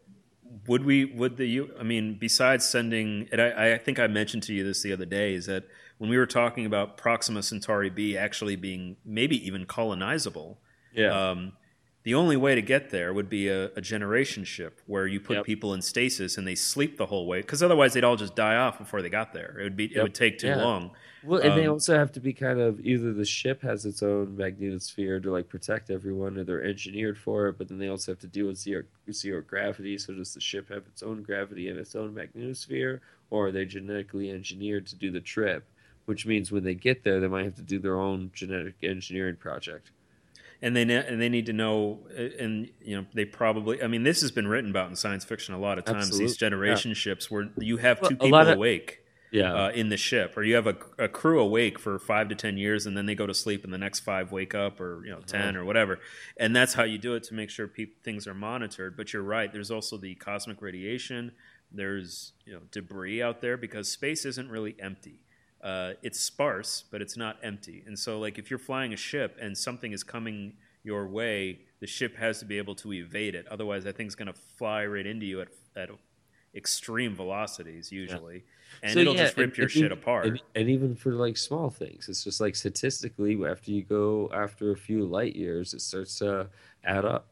would we would the U I mean besides sending and I, I think I mentioned to you this the other day is that when we were talking about Proxima Centauri B actually being maybe even colonizable, Yeah. um, the only way to get there would be a, a generation ship where you put Yep. people in stasis and they sleep the whole way because otherwise they'd all just die off before they got there. It would be it Yep. would take too Yeah. long. Well, and they Um, also have to be kind of either the ship has its own magnetosphere to like protect everyone, or they're engineered for it. But then they also have to deal with zero zero gravity. So does the ship have its own gravity and its own magnetosphere, or are they genetically engineered to do the trip? Which means when they get there, they might have to do their own genetic engineering project. and they ne- and they need to know, uh, and you know they probably. I mean, this has been written about in science fiction a lot of times. Absolutely, These generation ships where you have well, two a people lot of awake yeah, uh, in the ship, or you have a, a crew awake for five to ten years, and then they go to sleep, and the next five wake up, or you know ten uh, or whatever, and that's how you do it to make sure peop things are monitored. But you're right. There's also the cosmic radiation. There's you know debris out there because space isn't really empty. Uh, it's sparse, but it's not empty. And so, like, if you're flying a ship and something is coming your way, the ship has to be able to evade it. Otherwise, that thing's going to fly right into you at, at extreme velocities, usually, and so it'll yeah, just rip and, your and, shit even, apart. and, and even for like small things, it's just like statistically, after you go after a few light years, it starts to add up.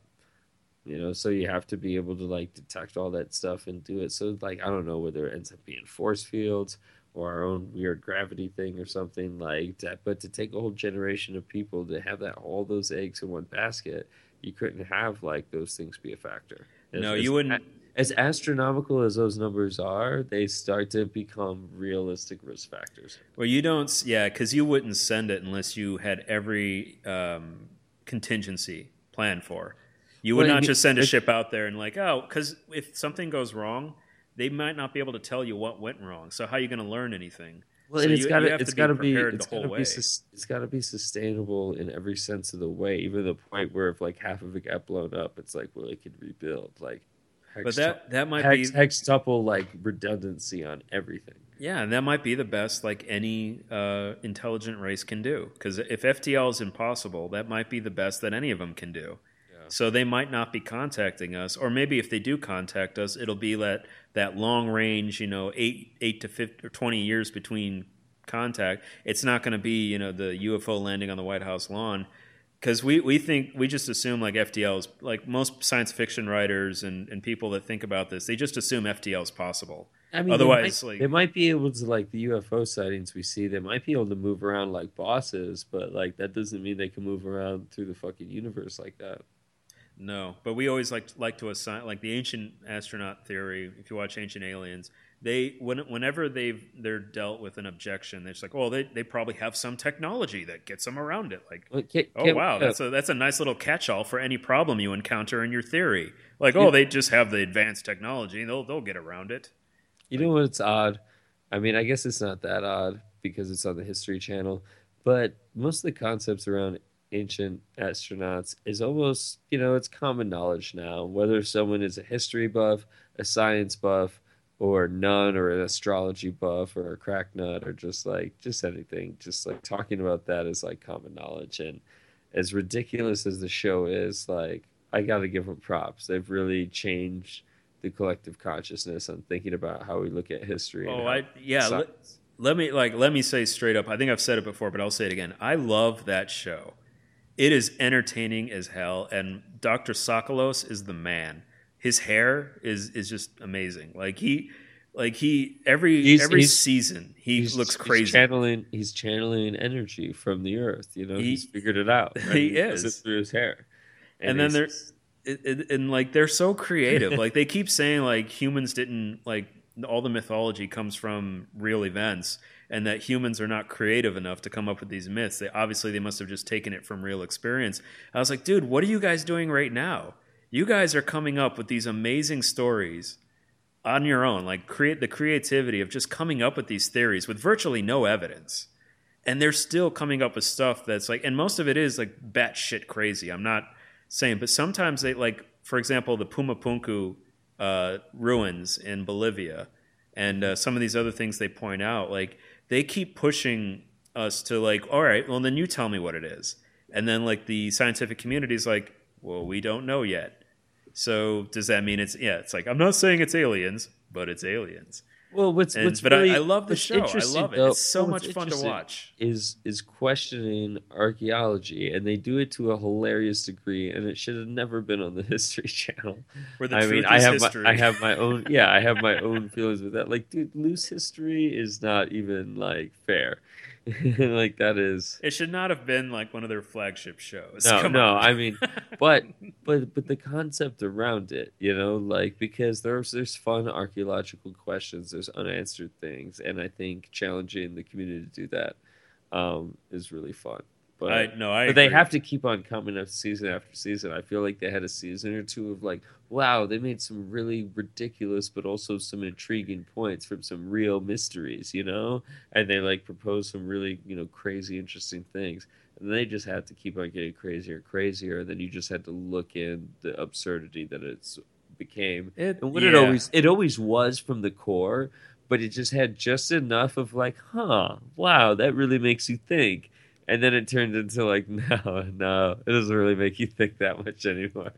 You know, so you have to be able to like detect all that stuff and do it. So like I don't know whether it ends up being force fields or our own weird gravity thing or something like that. But to take a whole generation of people to have that all those eggs in one basket, you couldn't have like those things be a factor. As, No, as, you wouldn't. as astronomical as those numbers are, they start to become realistic risk factors. Well, you don't. s- Yeah, because you wouldn't send it unless you had every um, contingency planned for. You would Well, I not mean, just send a it, ship out there and like, oh, because if something goes wrong, they might not be able to tell you what went wrong. So how are you going to learn anything? well, So and it's you got you to have it's to got be to be prepared the it's got whole to be way. sus- it's got to be sustainable in every sense of the way, even the point where if like half of it got blown up, it's like well, it could rebuild like But hex that that might hex be hextuple like redundancy on everything. yeah, and that might be the best like any uh, intelligent race can do. Because if F T L is impossible, that might be the best that any of them can do. Yeah. So they might not be contacting us, or maybe if they do contact us, it'll be that that long range, you know, eight eight to fifty or twenty years between contact. It's not going to be you know the U F O landing on the White House lawn, because we, we think we just assume like F T L is like most science fiction writers and, and people that think about this, they just assume F T L is possible. I mean, Otherwise, they might, like they might be able to like the U F O sightings we see. They might be able to move around like bosses, but like that doesn't mean they can move around through the fucking universe like that. no, but we always like like to assign like the ancient astronaut theory. If you watch Ancient Aliens, they when, whenever they've they're dealt with an objection, they're just like, oh, they, they probably have some technology that gets them around it. Like, Well, can, oh can, wow, uh, that's a that's a nice little catch-all for any problem you encounter in your theory. Like, you, oh, they just have the advanced technology, they'll they'll get around it. you Like, know what's odd? I mean, I guess it's not that odd, because it's on the History Channel. But most of the concepts around ancient astronauts is almost, you know, it's common knowledge now. Whether someone is a history buff, a science buff, or none, or an astrology buff, or a crack nut, or just like just anything, just like talking about that is like common knowledge. And as ridiculous as the show is, like I got to give them props. They've really changed the collective consciousness on thinking about how we look at history. Oh, and I yeah. Let, let me like let me say straight up. I think I've said it before, but I'll say it again. I love that show. It is entertaining as hell, and Doctor Sokolos is the man. His hair is is just amazing. Like he, like he every he's, every he's, season he he's, looks crazy. He's channeling he's channeling energy from the earth. You know, he, he's figured it out. Right? He, he is it through his hair, and, and then there's it, it, and like they're so creative. Like they keep saying like humans didn't like all the mythology comes from real events, and that humans are not creative enough to come up with these myths. They obviously they must have just taken it from real experience. I was like, dude, what are you guys doing right now? You guys are coming up with these amazing stories on your own, like create the creativity of just coming up with these theories with virtually no evidence. And they're still coming up with stuff that's like, and most of it is like batshit crazy. I'm not saying, but sometimes they like, for example, the Pumapunku uh, ruins in Bolivia and uh, some of these other things they point out, like they keep pushing us to like, all right, well then you tell me what it is. And then like the scientific community is like, well, we don't know yet. So does that mean it's yeah? It's like I'm not saying it's aliens, but it's aliens. Well, what's and, what's but really, I, I love the show. I love it. Though, it's so much fun to watch. Is is questioning archaeology, and they do it to a hilarious degree, and it should have never been on the History Channel. Where the I truth mean, is I have history. my, I have my own yeah, I have my own feelings with that. Like, dude, loose history is not even like fair. Like that is it should not have been like one of their flagship shows. No, Come no, on. I mean, but but but the concept around it, you know, like because there's there's fun archaeological questions, there's unanswered things, and I think challenging the community to do that um, is really fun. But I, no, I but they agree. have to keep on coming up season after season. I feel like they had a season or two of like, wow, they made some really ridiculous, but also some intriguing points from some real mysteries, you know, and they like proposed some really, you know, crazy, interesting things. And they just had to keep on getting crazier and crazier. And then you just had to look in the absurdity that it's became, It, and what yeah. it always it always was from the core. But it just had just enough of like, huh, wow, that really makes you think. And then it turned into like, no, no, it doesn't really make you think that much anymore.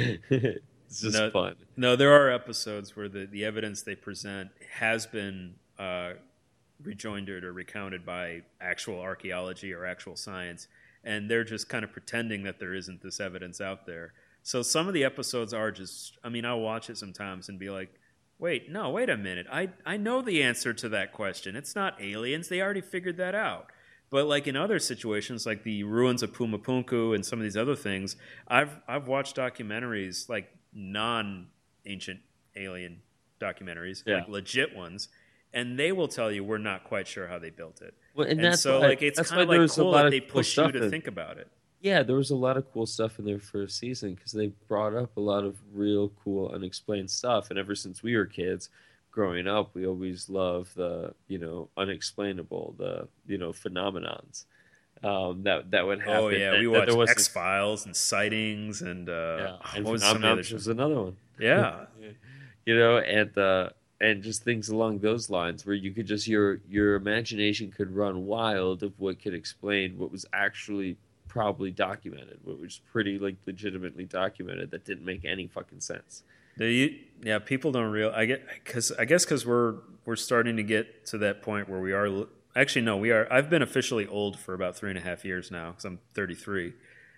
It's just no, fun. No, there are episodes where the, the evidence they present has been uh, rejoindered or recounted by actual archaeology or actual science, and they're just kind of pretending that there isn't this evidence out there. So some of the episodes are just, I mean, I'll watch it sometimes and be like, wait, no, wait a minute. I, I know the answer to that question. It's not aliens. They already figured that out. But like in other situations, like the ruins of Pumapunku and some of these other things, I've I've watched documentaries, like non-ancient alien documentaries, Yeah. like legit ones, and they will tell you we're not quite sure how they built it. Well, and, And, that's so why, like it's that's kind of why there like was a cool lot that of they cool push you stuff to in- think about it. Yeah, there was a lot of cool stuff in their first season because they brought up a lot of real cool unexplained stuff. And ever since we were kids, growing up, we always loved the, you know, unexplainable, the, you know, phenomenons um, that that would happen. Oh yeah, that, we that watched there wasn't- X Files and sightings and uh, Yeah, oh, and what was some of the other phenomenons shows? was another one. Yeah, You know, and uh, and just things along those lines where you could just your your imagination could run wild of what could explain what was actually probably documented, what was pretty like legitimately documented that didn't make any fucking sense. Do you, yeah, people don't real. I get because I guess because we're we're starting to get to that point where we are. Actually, no, we are. I've been officially old for about three and a half years now because I'm thirty-three.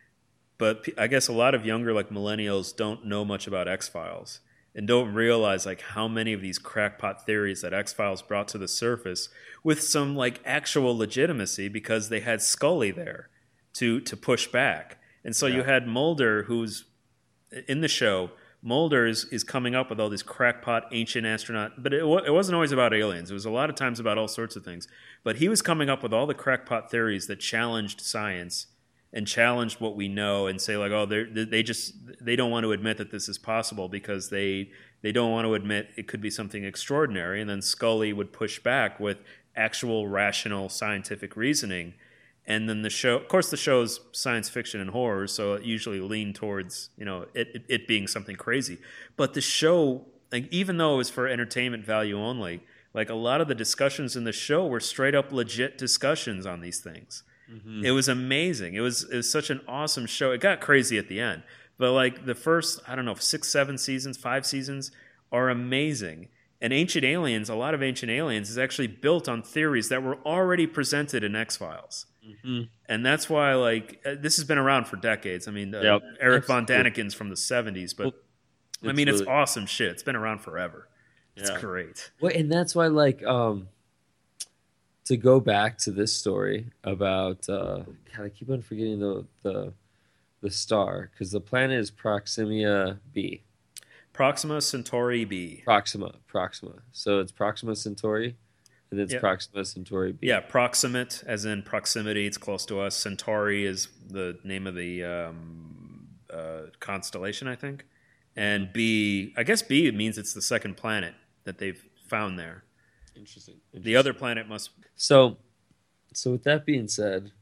But I guess a lot of younger, like millennials, don't know much about X-Files and don't realize like how many of these crackpot theories that X-Files brought to the surface with some like actual legitimacy because they had Scully there to to push back. And so Yeah. you had Mulder, who's in the show. Mulder is, is coming up with all these crackpot ancient astronaut, but it, wa- it wasn't always about aliens. It was a lot of times about all sorts of things. But he was coming up with all the crackpot theories that challenged science and challenged what we know, and say like, oh, they they just they don't want to admit that this is possible because they they don't want to admit it could be something extraordinary. And then Scully would push back with, actual rational scientific reasoning. And then the show, of course, the show's science fiction and horror, so it usually lean towards, you know, it, it, it being something crazy. But the show, like, even though it was for entertainment value only, like a lot of the discussions in the show were straight up legit discussions on these things. Mm-hmm. It was amazing. It was it was such an awesome show. It got crazy at the end, but like the first, I don't know, six, seven seasons, five seasons are amazing. And Ancient Aliens, a lot of Ancient Aliens is actually built on theories that were already presented in X-Files. Mm-hmm. And that's why, like, this has been around for decades. I mean, uh, yep. Eric Von Daniken's from the seventies, but well, I mean, really, it's awesome shit. It's been around forever. It's yeah. great. Well, and that's why, like, um, to go back to this story about, uh, God, I keep on forgetting the the, the star, because the planet is Proxima B. Proxima Centauri B. Proxima, Proxima. So it's Proxima Centauri, and it's yep. Proxima Centauri B. Yeah, proximate, as in proximity. It's close to us. Centauri is the name of the um, uh, constellation, I think. And B, I guess B means it's the second planet that they've found there. Interesting. Interesting. The other planet must. So, so with that being said,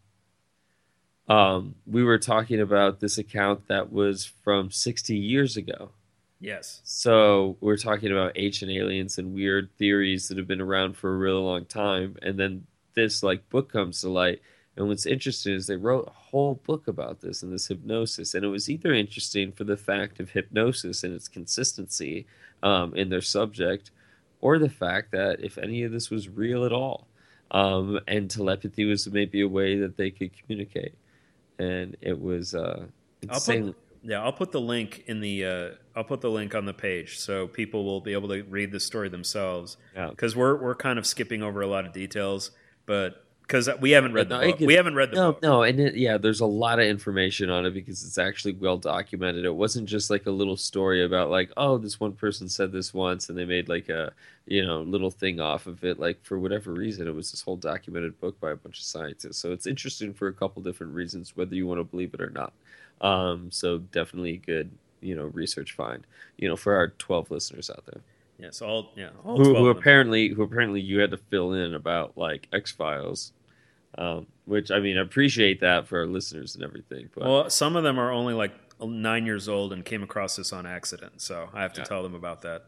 um, we were talking about this account that was from sixty years ago. Yes. So we're talking about ancient aliens and weird theories that have been around for a really long time, and then this like book comes to light. And what's interesting is they wrote a whole book about this and this hypnosis, and it was either interesting for the fact of hypnosis and its consistency um, in their subject, or the fact that if any of this was real at all, um, and telepathy was maybe a way that they could communicate, and it was uh, insane. I'll put, yeah, I'll put the link in the. Uh, I'll put the link on the page so people will be able to read the story themselves. Because yeah. we're we're kind of skipping over a lot of details, but. Because we haven't read the no, book. Gets, we haven't read the no, book. No, and it, yeah, there's a lot of information on it because it's actually well documented. It wasn't just like a little story about like, oh, this one person said this once and they made like a, you know, little thing off of it. Like for whatever reason, it was this whole documented book by a bunch of scientists. So it's interesting for a couple different reasons, whether you want to believe it or not. Um, so definitely a good, you know, research find, you know, for our twelve listeners out there. Yeah, so all, yeah, all who, who apparently, who apparently you had to fill in about like X-Files. Um, which I mean, I appreciate that for our listeners and everything. But well, some of them are only like nine years old and came across this on accident, so I have to yeah. tell them about that.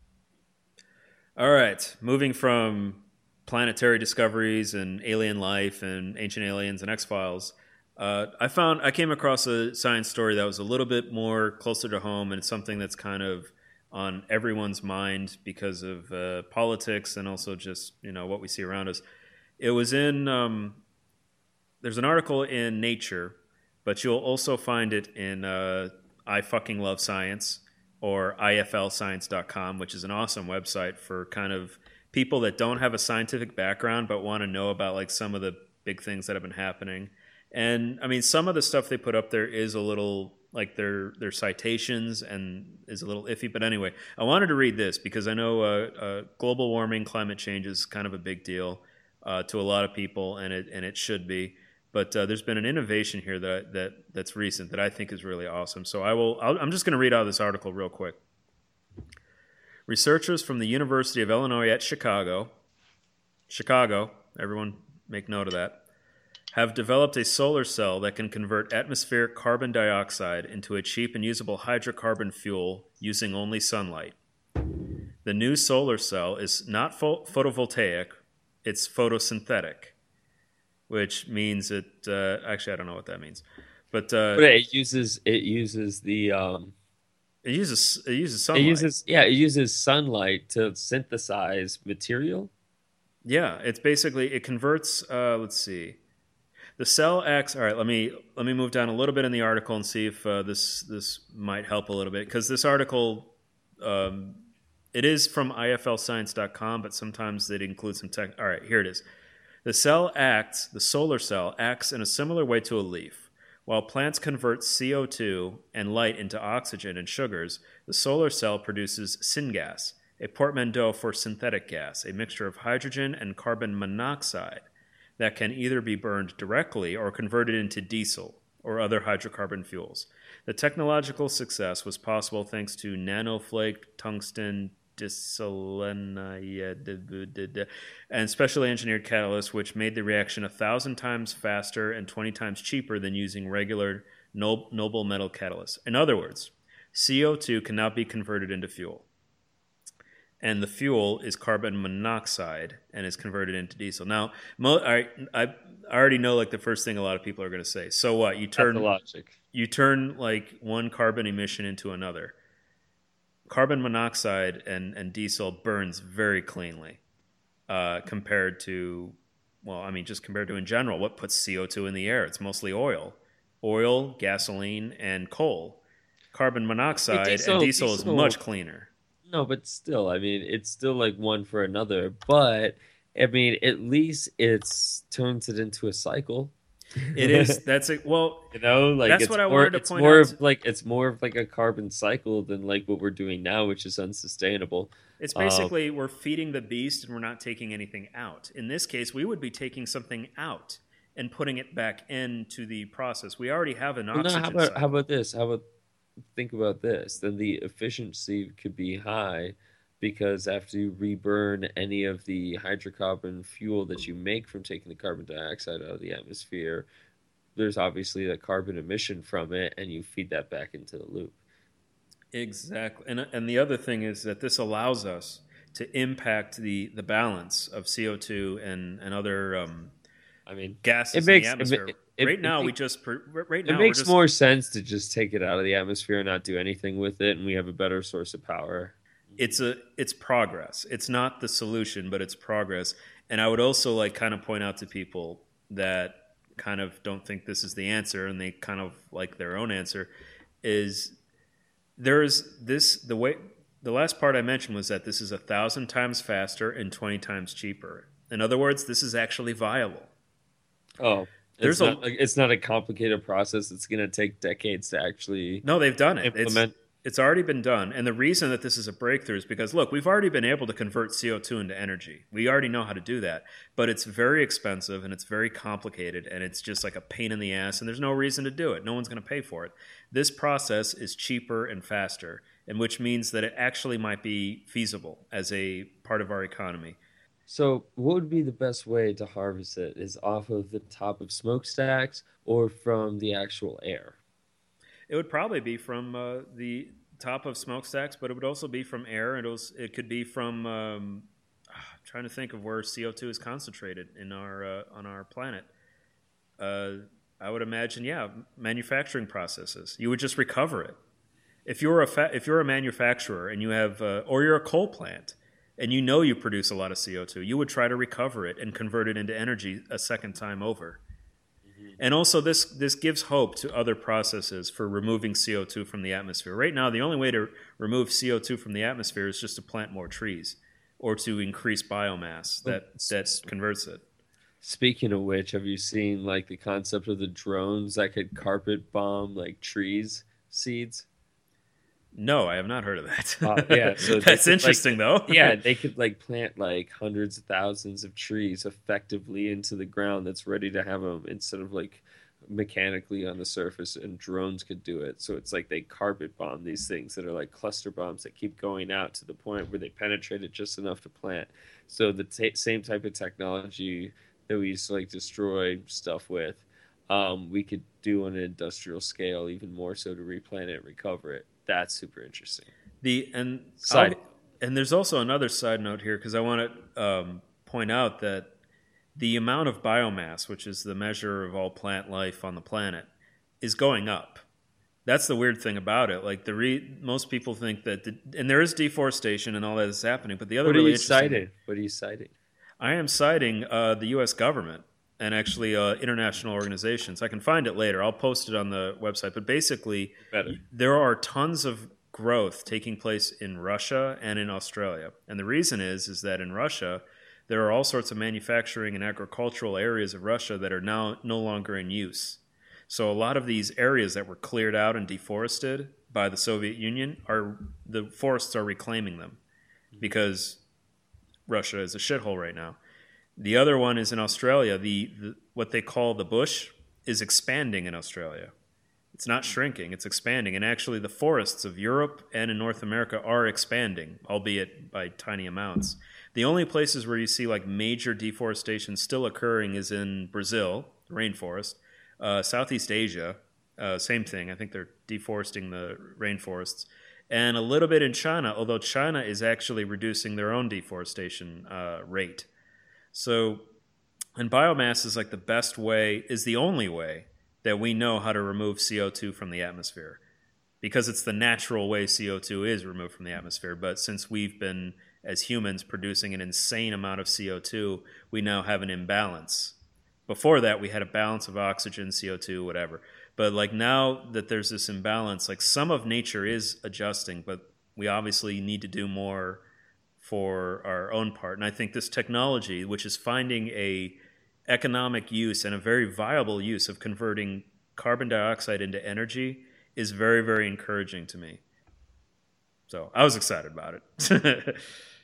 All right, moving from planetary discoveries and alien life and ancient aliens and X-Files, uh, I found I came across a science story that was a little bit more closer to home, and it's something that's kind of on everyone's mind because of uh, politics and also just you know what we see around us. It was in, um, there's an article in Nature, but you'll also find it in uh, I Fucking Love Science or I F L science dot com, which is an awesome website for kind of people that don't have a scientific background but want to know about like some of the big things that have been happening. And I mean, some of the stuff they put up there is a little like their their citations and is a little iffy. But anyway, I wanted to read this because I know uh, uh, global warming, climate change is kind of a big deal. Uh, to a lot of people, and it and it should be, but uh, there's been an innovation here that that that's recent that I think is really awesome. So I will. I'll, I'm just going to read out this article real quick. Researchers from the University of Illinois at Chicago, Chicago, everyone make note of that, have developed a solar cell that can convert atmospheric carbon dioxide into a cheap and usable hydrocarbon fuel using only sunlight. The new solar cell is not pho- photovoltaic. It's photosynthetic, which means it. Uh, actually, I don't know what that means, but, uh, but it uses it uses the um, it uses it uses sunlight. It uses yeah, it uses sunlight to synthesize material. Yeah, it's basically it converts. Uh, let's see, the cell acts. All right, let me let me move down a little bit in the article and see if uh, this this might help a little bit because this article. Um, It is from I F L science dot com, but sometimes it includes some tech. All right, here it is. The cell acts, the solar cell acts in a similar way to a leaf. While plants convert C O two and light into oxygen and sugars, the solar cell produces syngas, a portmanteau for synthetic gas, a mixture of hydrogen and carbon monoxide that can either be burned directly or converted into diesel or other hydrocarbon fuels. The technological success was possible thanks to nanoflake tungsten diselenide, and specially engineered catalysts, which made the reaction a thousand times faster and twenty times cheaper than using regular noble metal catalysts. In other words, C O two cannot be converted into fuel. And the fuel is carbon monoxide and is converted into diesel. Now, mo- I, I already know like the first thing a lot of people are going to say. So what? You turn That's the logic. You turn like one carbon emission into another. Carbon monoxide and, and diesel burns very cleanly uh, compared to, well, I mean, just compared to in general. What puts C O two in the air? It's mostly oil. Oil, gasoline, and coal. Carbon monoxide diesel, and diesel, diesel is much cleaner. No, but still, I mean, it's still like one for another. But, I mean, at least it's turns it into a cycle. It is. That's a well. You know, like that's it's what I more, wanted to it's point more out. Of like it's more of like a carbon cycle than like what we're doing now, which is unsustainable. It's basically um, we're feeding the beast and we're not taking anything out. In this case, we would be taking something out and putting it back into the process. We already have an oxygen. Well, no, how about cycle. how about this? How about think about this? Then the efficiency could be high. Because after you reburn any of the hydrocarbon fuel that you make from taking the carbon dioxide out of the atmosphere, there's obviously a carbon emission from it, and you feed that back into the loop. Exactly. And, and the other thing is that this allows us to impact the, the balance of C O two and, and other um, I mean, gases makes, in the atmosphere. It, it, right now, it, we just right now it makes just, more sense to just take it out of the atmosphere and not do anything with it, and we have a better source of power. It's a it's progress. It's not the solution, but it's progress. And I would also like kind of point out to people that kind of don't think this is the answer, and they kind of like their own answer. Is there's this the way the last part I mentioned was that this is a thousand times faster and twenty times cheaper. In other words, this is actually viable. Oh, there's it's a not, it's not a complicated process. It's going to take decades to actually no. They've done it. Implement. It's, It's already been done. And the reason that this is a breakthrough is because, look, we've already been able to convert C O two into energy. We already know how to do that. But it's very expensive and it's very complicated and it's just like a pain in the ass and there's no reason to do it. No one's going to pay for it. This process is cheaper and faster, and which means that it actually might be feasible as a part of our economy. So what would be the best way to harvest it? Is off of the top of smokestacks or from the actual air? It would probably be from uh, the top of smokestacks, but it would also be from air. It was. It could be from. Um, I'm trying to think of where C O two is concentrated in our uh, on our planet. Uh, I would imagine, yeah, manufacturing processes. You would just recover it. If you're a fa- if you're a manufacturer and you have, uh, or you're a coal plant, and you know you produce a lot of C O two, you would try to recover it and convert it into energy a second time over. And also, this this gives hope to other processes for removing C O two from the atmosphere. Right now, the only way to remove C O two from the atmosphere is just to plant more trees or to increase biomass that, that converts it. Speaking of which, have you seen like the concept of the drones that could carpet bomb like trees seeds? No, I have not heard of that. Uh, yeah, so that's could, interesting, like, though. Yeah, they could like plant like hundreds of thousands of trees effectively into the ground that's ready to have them instead of like mechanically on the surface, and drones could do it. So it's like they carpet bomb these things that are like cluster bombs that keep going out to the point where they penetrate it just enough to plant. So the t- same type of technology that we used to like destroy stuff with, um, we could do on an industrial scale, even more so to replant it and recover it. That's super interesting. The and side and there's also another side note here because I want to um, point out that the amount of biomass, which is the measure of all plant life on the planet, is going up. That's the weird thing about it. Like the re- most people think that, the, and there is deforestation and all that is happening. But the other what really are you interesting, citing? What are you citing? I am citing uh, the U S government and actually uh, international organizations. I can find it later. I'll post it on the website. But basically, Better. there are tons of growth taking place in Russia and in Australia. And the reason is, is that in Russia, there are all sorts of manufacturing and agricultural areas of Russia that are now no longer in use. So a lot of these areas that were cleared out and deforested by the Soviet Union, are the forests are reclaiming them because Russia is a shithole right now. The other one is in Australia. The, the what they call the bush is expanding in Australia. It's not shrinking, it's expanding. And actually, the forests of Europe and in North America are expanding, albeit by tiny amounts. The only places where you see like major deforestation still occurring is in Brazil, rainforest, uh, Southeast Asia, uh, same thing. I think they're deforesting the rainforests, and a little bit in China, although China is actually reducing their own deforestation uh, rate. So, and biomass is like the best way, is the only way that we know how to remove C O two from the atmosphere, because it's the natural way C O two is removed from the atmosphere. But since we've been, as humans, producing an insane amount of C O two, we now have an imbalance. Before that, we had a balance of oxygen, C O two, whatever. But like now that there's this imbalance, like some of nature is adjusting, but we obviously need to do more for our own part. And I think this technology, which is finding a economic use and a very viable use of converting carbon dioxide into energy, is very, very encouraging to me. So I was excited about it.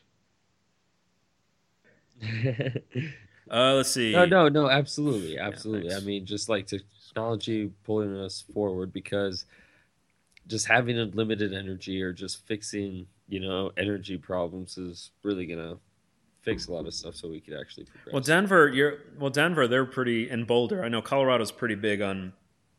uh, let's see. No, no, no, absolutely, absolutely. Yeah, I mean, just like technology pulling us forward, because just having unlimited energy or just fixing, you know, energy problems is really gonna fix a lot of stuff so we could actually progress. Well, Denver, you're well, Denver, they're pretty, in Boulder. I know Colorado's pretty big on.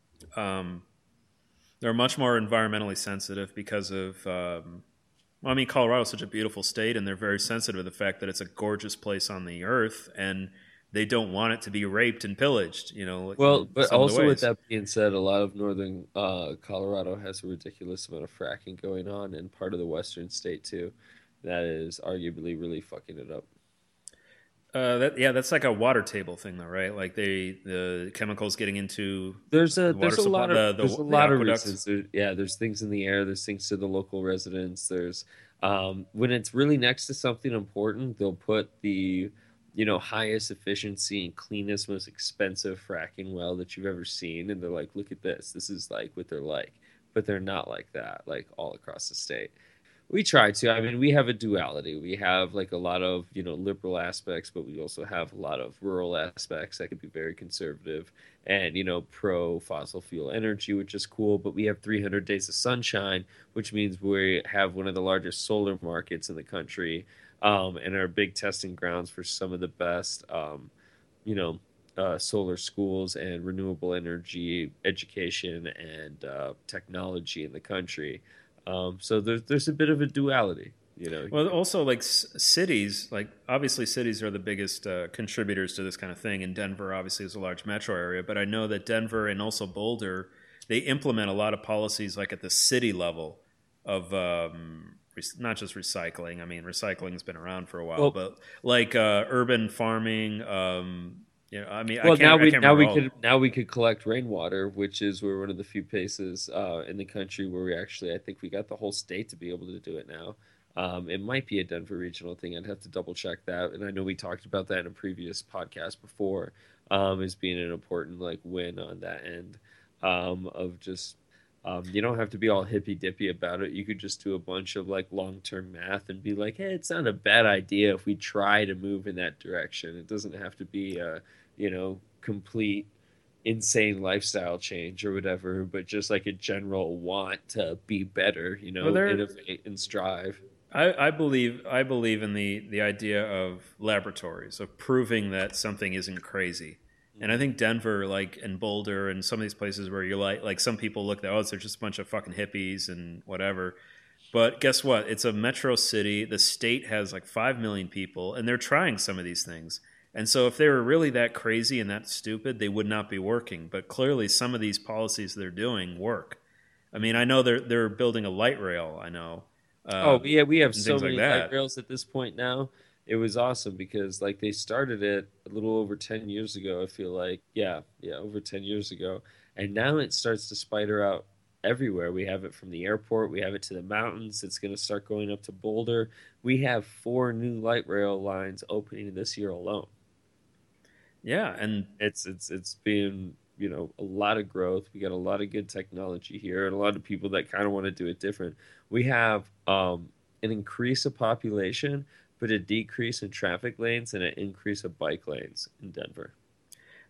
Um, they're much more environmentally sensitive because of. Um, well, I mean, Colorado's such a beautiful state, and they're very sensitive to the fact that it's a gorgeous place on the earth, and they don't want it to be raped and pillaged. You know. Well, but also with ways. that being said, a lot of northern uh, Colorado has a ridiculous amount of fracking going on, and part of the western state too. That is arguably really fucking it up. Uh, that yeah, that's like a water table thing, though, right? Like they the chemicals getting into there's a the there's a supply, lot of the, the, there's a the lot of aqueducts. reasons. There, yeah, there's things in the air. There's things to the local residents. There's um, when it's really next to something important, they'll put the you know highest efficiency and cleanest, most expensive fracking well that you've ever seen, and they're like, look at this. This is like what they're like, but they're not like that. Like all across the state. We try to. I mean, we have a duality. We have like a lot of, you know, liberal aspects, but we also have a lot of rural aspects that could be very conservative and, you know, pro fossil fuel energy, which is cool. But we have three hundred days of sunshine, which means we have one of the largest solar markets in the country, um, and are big testing grounds for some of the best, um, you know, uh, solar schools and renewable energy education and uh, technology in the country. Um, so there's there's a bit of a duality, you know. Well, also like s- cities, like obviously cities are the biggest uh, contributors to this kind of thing. And Denver obviously is a large metro area, but I know that Denver and also Boulder, they implement a lot of policies like at the city level of um, re- not just recycling. I mean, recycling has been around for a while, Well, but like uh, urban farming. Um, you know, I mean, well I can't. now I we can't now remember we all. could now we could collect rainwater, which is we're one of the few places uh, in the country where we actually I think we got the whole state to be able to do it now. Um, it might be a Denver regional thing. I'd have to double check that. And I know we talked about that in a previous podcast before, um, as being an important like win on that end um, of just um, you don't have to be all hippy dippy about it. You could just do a bunch of like long term math and be like, hey, it's not a bad idea if we try to move in that direction. It doesn't have to be a you know complete insane lifestyle change or whatever, but just like a general want to be better, you know, Well, there, innovate and strive. I, I believe I believe in the the idea of laboratories, of proving that something isn't crazy. And I think Denver, like and Boulder, and some of these places where you're like, like some people look at, oh, it's just a bunch of fucking hippies and whatever. But guess what? It's a metro city. The state has like five million people, and they're trying some of these things. And so if they were really that crazy and that stupid, they would not be working. But clearly, some of these policies they're doing work. I mean, I know they're they're building a light rail. I know. Oh Uh, yeah, we have and so things like many light that. rails at this point now. It was awesome because like they started it a little over ten years ago. I feel like yeah, yeah, over ten years ago, and now it starts to spider out everywhere. We have it from the airport. We have it to the mountains. It's going to start going up to Boulder. We have four new light rail lines opening this year alone. Yeah, and It's it's it's been you know a lot of growth. We got a lot of good technology here, and a lot of people that kind of want to do it different. We have um, an increase of population, but a decrease in traffic lanes and an increase of bike lanes in Denver.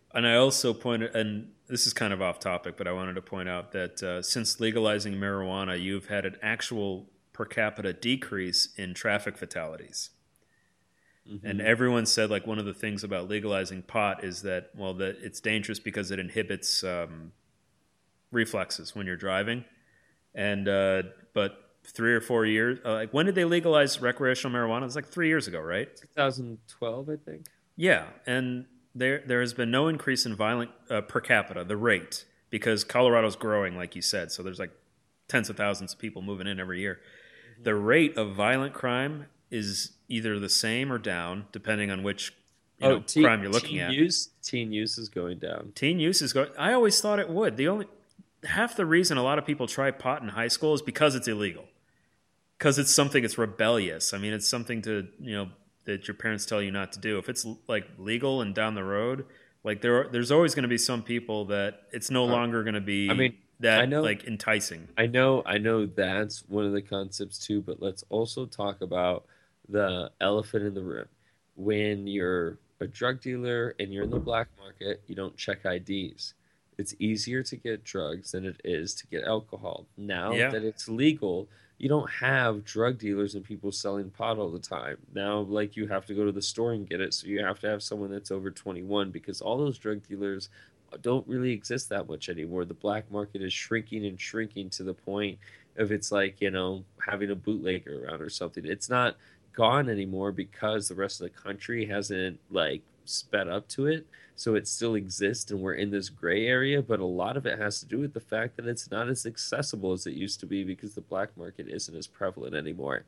And I also pointed, and this is kind of off topic, but I wanted to point out that uh, since legalizing marijuana, you've had an actual per capita decrease in traffic fatalities. And Hmm. everyone said like one of the things about legalizing pot is that well that it's dangerous because it inhibits um, reflexes when you're driving. And uh, but three or four years, uh, like when did they legalize recreational marijuana? It's like three years ago, right? twenty twelve, I think. Yeah, and there there has been no increase in violent uh, per capita, the rate, because Colorado's growing, like you said. So there's like tens of thousands of people moving in every year. Hmm. The rate of violent crime is either the same or down, depending on which you Oh, know teen, crime you're looking teen at. use teen use is going down. Teen use is going. I always thought it would. The only half the reason a lot of people try pot in high school is because it's illegal. Because it's something that's rebellious. I mean, it's something to you know that your parents tell you not to do. If it's like legal and down the road, like there, are, there's always going to be some people that it's no Uh, longer going to I mean, be I that know, like enticing. I know, I know that's one of the concepts too, but let's also talk about the elephant in the room. When you're a drug dealer and you're in the black market, you don't check I Ds. It's easier to get drugs than it is to get alcohol. Now Yeah, that it's legal, you don't have drug dealers and people selling pot all the time. Now, like, you have to go to the store and get it, so you have to have someone that's over twenty-one because all those drug dealers don't really exist that much anymore. The black market is shrinking and shrinking to the point of it's like, you know, having a bootlegger around or something. It's not gone anymore because the rest of the country hasn't like sped up to it. So it still exists and we're in this gray area, but a lot of it has to do with the fact that it's not as accessible as it used to be because the black market isn't as prevalent anymore.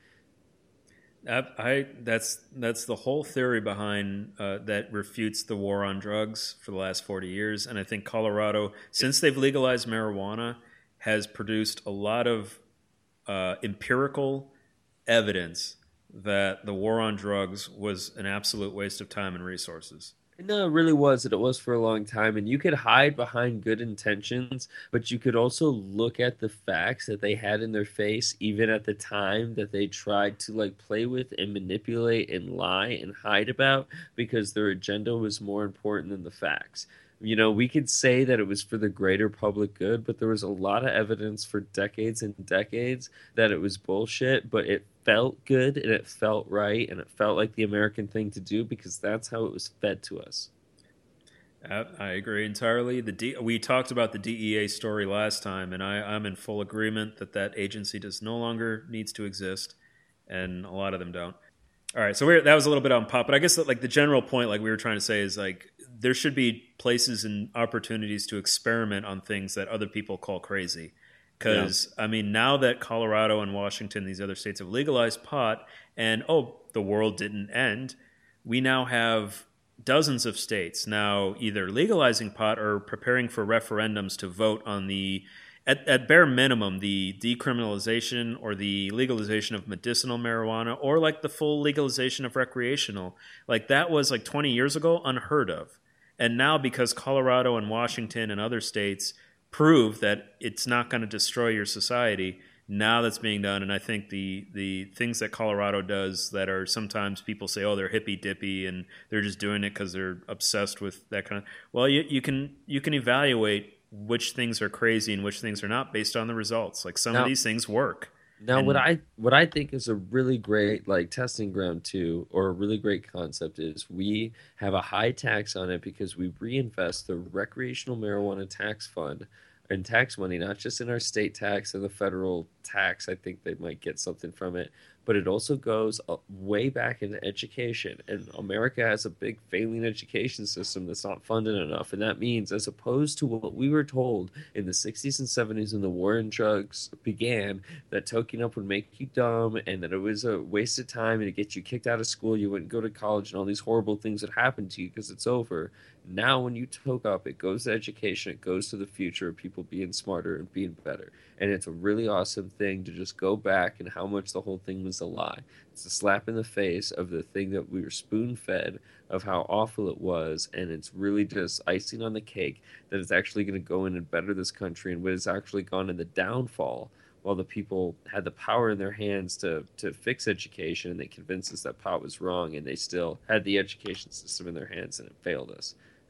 I, I that's that's the whole theory behind uh, that refutes the war on drugs for the last forty years. And I think Colorado, since they've legalized marijuana, has produced a lot of uh, empirical evidence that the war on drugs was an absolute waste of time and resources. No, it really was, and it was for a long time. And you could hide behind good intentions, but you could also look at the facts that they had in their face, even at the time that they tried to like play with and manipulate and lie and hide about, because their agenda was more important than the facts. You know, we could say that it was for the greater public good, but there was a lot of evidence for decades and decades that it was bullshit, but it felt good and it felt right and it felt like the American thing to do because that's how it was fed to us. I, I agree entirely. The D, we talked about the D E A story last time, and I, I'm in full agreement that that agency does no longer needs to exist, and a lot of them don't. All right, so we're, that was a little bit on pop, but I guess that, like the general point, like we were trying to say, is like there should be places and opportunities to experiment on things that other people call crazy. Yeah. Because I mean, now that Colorado and Washington, these other states have legalized pot, and oh, the world didn't end. We now have dozens of states now either legalizing pot or preparing for referendums to vote on the at, at bare minimum, the decriminalization or the legalization of medicinal marijuana or like the full legalization of recreational. Like that was like twenty years ago unheard of. And now because Colorado and Washington and other states prove that it's not going to destroy your society, now that's being done. And I think the the things that Colorado does that are sometimes people say, oh, they're hippy dippy and they're just doing it because they're obsessed with that kind of. Well, you, you can you can evaluate which things are crazy and which things are not based on the results. Like some of Now, these things work, now what and I what I think is a really great like testing ground too, or a really great concept is we have a high tax on it because we reinvest the recreational marijuana tax fund and tax money, not just in our state tax and the federal tax. I think they might get something from it, but it also goes uh, way back into education. And America has a big failing education system that's not funded enough. And that means, as opposed to what we were told in the sixties and seventies when the war on drugs began, that toking up would make you dumb and that it was a waste of time and to get you kicked out of school, you wouldn't go to college, and all these horrible things would happen to you because it's over. Now, when you toke up, it goes to education, it goes to the future of people being smarter and being better. And it's a really awesome thing to just go back and how much the whole thing was a lie. It's a slap in the face of the thing that we were spoon fed of how awful it was. And it's really just icing on the cake that it's actually going to go in and better this country and what has actually gone in the downfall while the people had the power in their hands to, to fix education and they convinced us that pot was wrong and they still had the education system in their hands and it failed us.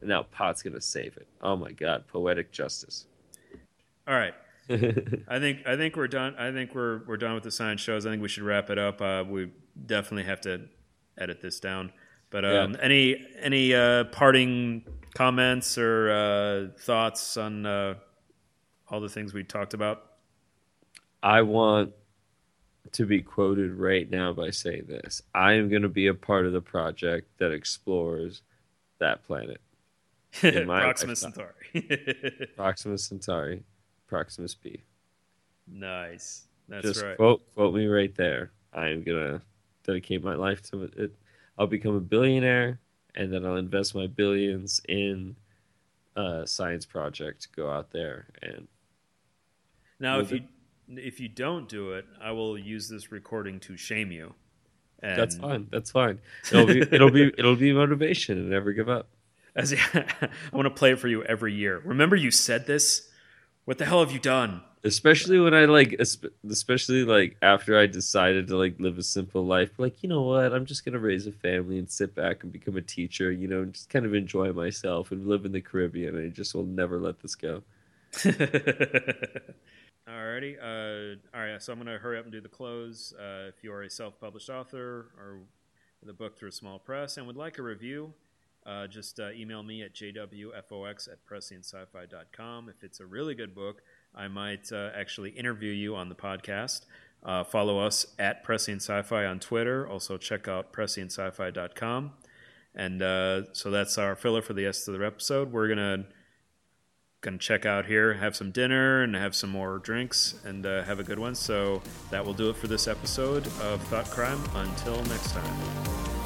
and now Pot's gonna save it. Oh my God, poetic justice. All right. I think I think we're done. I think we're we're done with the science shows. I think we should wrap it up. Uh, we definitely have to edit this down. But um, Yeah. any any uh, parting comments or uh, thoughts on uh, all the things we talked about? I want to be quoted right now by saying this. I am going to be a part of the project that explores that planet. In my Proxima lifetime. Centauri. Proxima Centauri, Proximus B. Nice. That's Just right. quote quote me right there. I am gonna dedicate my life to it. I'll become a billionaire, and then I'll invest my billions in a science project to go out there and. Now, if Will you if you don't do it, I will use this recording to shame you. And That's fine. That's fine. It'll be it'll be it'll be motivation and never give up. As I want to play it for you every year. Remember, you said this. What the hell have you done? Especially when I like, especially like after I decided to like live a simple life. Like, you know what? I'm just gonna raise a family and sit back and become a teacher. You know, and just kind of enjoy myself and live in the Caribbean. I just will never let this go. Alrighty. Uh, all right. So I'm going to hurry up and do the close. Uh, if you are a self-published author or with a book through a small press and would like a review, uh, just uh, email me at j w f o x at prescient sci fi dot com. If it's a really good book, I might uh, actually interview you on the podcast. Uh, follow us at Prescient Sci-Fi on Twitter. Also check out prescient sci fi dot com. And uh, so that's our filler for the rest of the episode. We're going to Gonna check out here, have some dinner, and have some more drinks, and uh, have a good one. So that will do it for this episode of Thought Crime. Until next time.